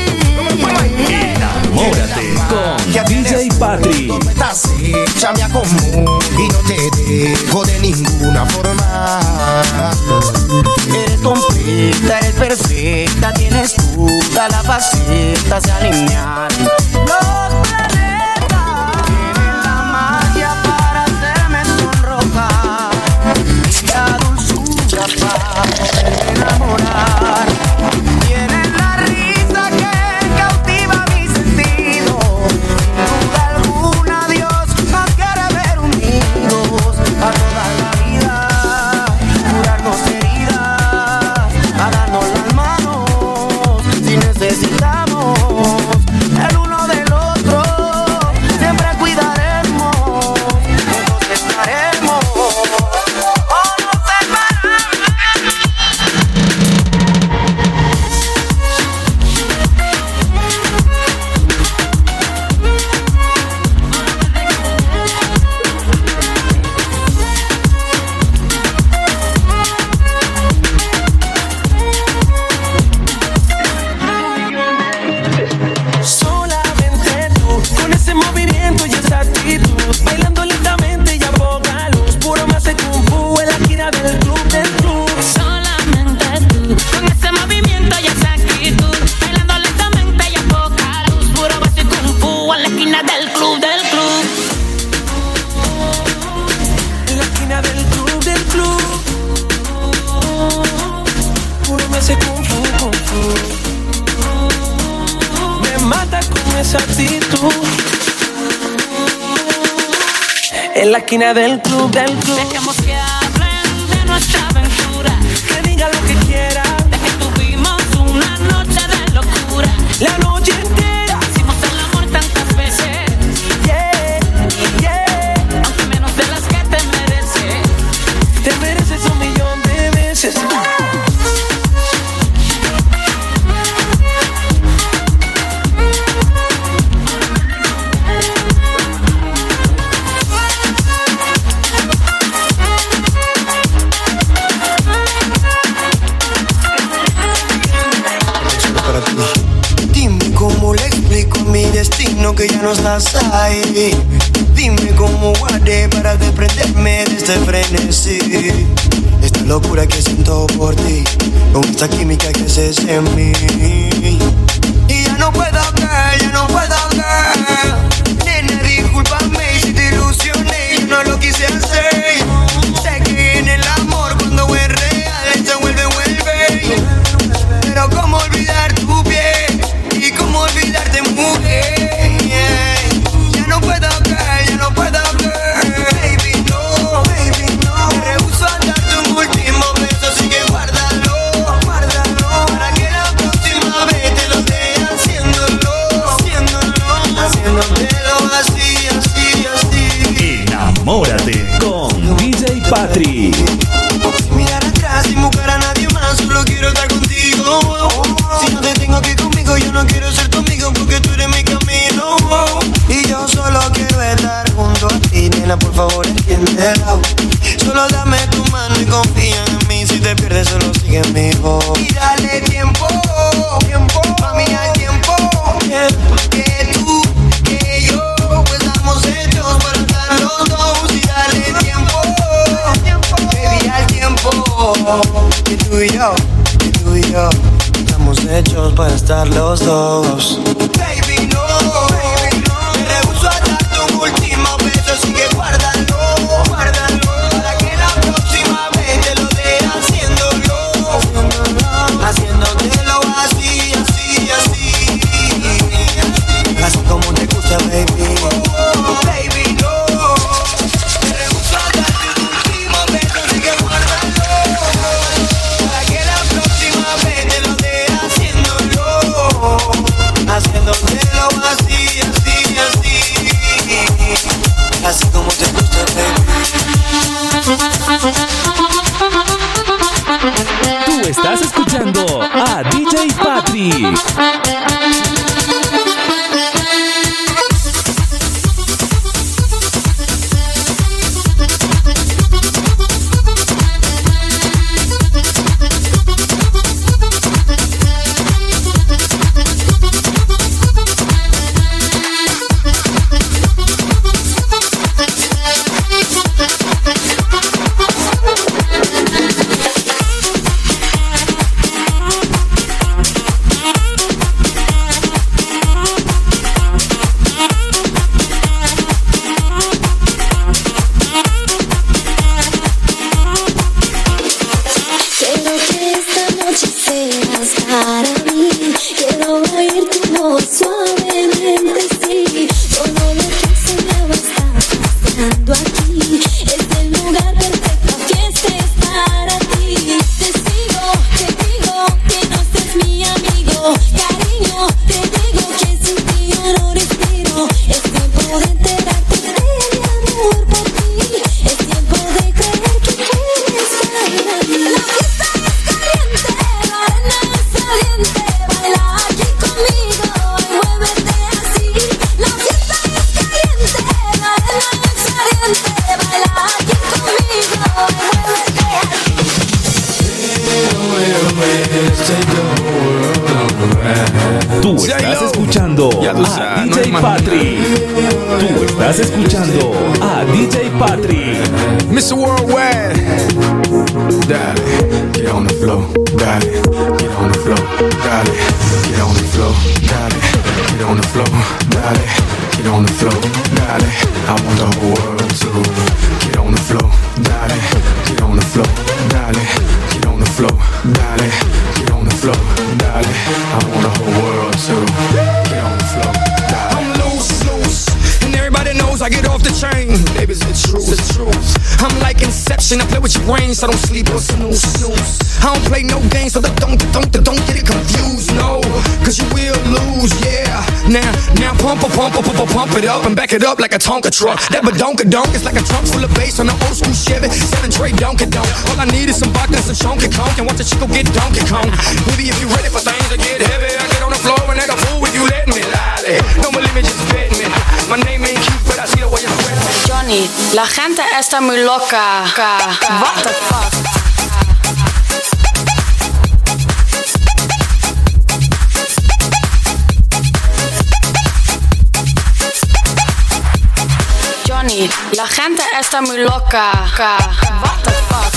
enamórate con DJ Patri. Estás hecha me acomodo y no te dejo de ninguna forma. eres completa, eres perfecta, tienes toda la faceta de alinear los planetas. Tienes la magia para hacerme sonrojar y la dulzura para poderme enamorar. Tienes la risa que cautiva mi sentido. Sin duda alguna Dios nos quiere ver unidos a toda la vida, curarnos heridas, a darnos las manos si necesitamos el uno del otro. Siempre cuidaremos, juntos estaremos o nos separamos. Solamente tú, con ese movimiento y esa actitud, bailando lentamente y a poca luz, puro más de kung fu en la esquina del club del club. Solamente tú, con ese movimiento y esa actitud, bailando lentamente y a poca luz, puro baile y kung fu en la esquina del club del club. En la esquina del club del club, puro más de kung fu, kung fu. Me mata con esa actitud. En la esquina del club del club. Dejemos que hablen de nuestra aventura, Que diga lo que quiera. de que tuvimos una noche de locura. La noche entera. Hicimos el amor tantas veces, Yeah, yeah. aunque menos de las que te mereces. Te mereces 1.000.000 de veces. Para ti. Dime cómo le explico a mi destino que ya no estás ahí. Dime cómo guardé para desprenderme de este frenesí. Esta locura que siento por ti, con esta química que haces en mí. Y ya no puedo caer, ya no puedo caer. Nena, discúlpame si te ilusioné, yo no lo quise hacer. Sé que en el amor cuando es real se vuelve. Pero cómo olvidar tu piel y cómo olvidarte, mujer. Ya no puedo caer, ya no puedo caer. Baby, no, me rehuso a darte un último beso, así que guárdalo, guárdalo, para que la próxima vez te lo dé haciéndolo, haciéndotelo así, así, así. Enamórate con DJ Patri. Sin mirar atrás, sin buscar a nadie más, solo quiero estar contigo. Si no te tengo aquí conmigo, yo no quiero ser tu amigo porque tú eres mi camino. Y yo solo quiero estar junto a ti, nena, por favor entiéndelo. Solo dame tu mano y confía en mí, si te pierdes solo sigue mi voz. Y dale tiempo, mami, al tiempo. Que tú, que yo, pues estamos hechos para estar los dos. Y dale tiempo, baby, al tiempo. Que tú y yo, estamos hechos para estar los dos. Baby, no, me rehuso a darte un último beso, así que guárdalo, para que la próxima vez te lo dé haciéndolo, haciéndotelo así, así, así. Así como te gusta, baby. Baby, no, me rehuso a darte estás escuchando a DJ Patrick. Tú estás escuchando a DJ Patrick. Tú estás escuchando a DJ Patrick. Mr. Worldwide. Dale, get on the floor. Dale, get on the floor. Dale, get on the floor. Dale, get on the floor. Dale, get on the floor. Dale, I want the whole world to get on the floor. Dale, get on the floor. Dale, get on the floor. Dale, get on the floor. Dale, I want the whole world to get on the floor. Dale. I'm loose, and everybody knows I get off the chain. Baby, it's the truth. I'm like Inception, I play with your brain, so don't sleep or snooze. I don't play no games, so don't get it confused, no. Cause you will lose, yeah. Now pump it up and back it up like a Tonka truck. That badonka-donk is like a trunk full of bass on an old school Chevy, selling Trey Donkey-Donk. All I need is some vodka and some chunky conk, and watch the chico get Donkey Kong. Baby, if you ready for things to get heavy, I get on the floor and act a fool if you let me. Lale, don't believe me, just bet me. My name ain't cute, but I see the way you sweat. Johnny, la gente está muy loca. What the fuck? Johnny, la gente está muy loca. What the fuck?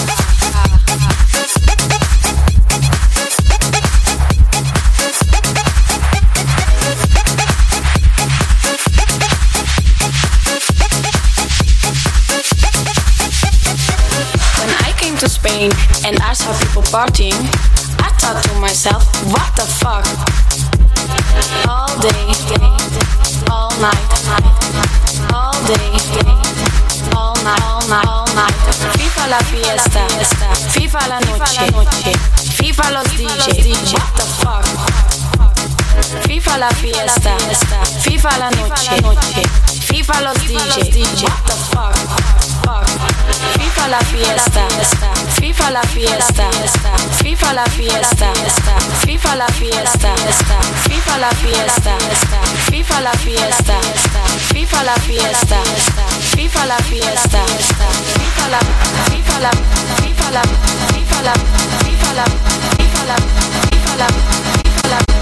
When I came to Spain and I saw people partying, I thought to myself, what the fuck? All day, all night, all day, all night. FIFA la fiesta, FIFA la noche, FIFA los DJs, what the fuck? FIFA la fiesta, FIFA la noche, FIFA los DJs, what the fuck? FIFA la fiesta, FIFA la fiesta, FIFA la fiesta, FIFA la fiesta, FIFA la fiesta, FIFA la fiesta, FIFA la fiesta, FIFA la fiesta, FIFA la, FIFA la, FIFA la, FIFA la, FIFA la, FIFA la, FIFA la, FIFA la.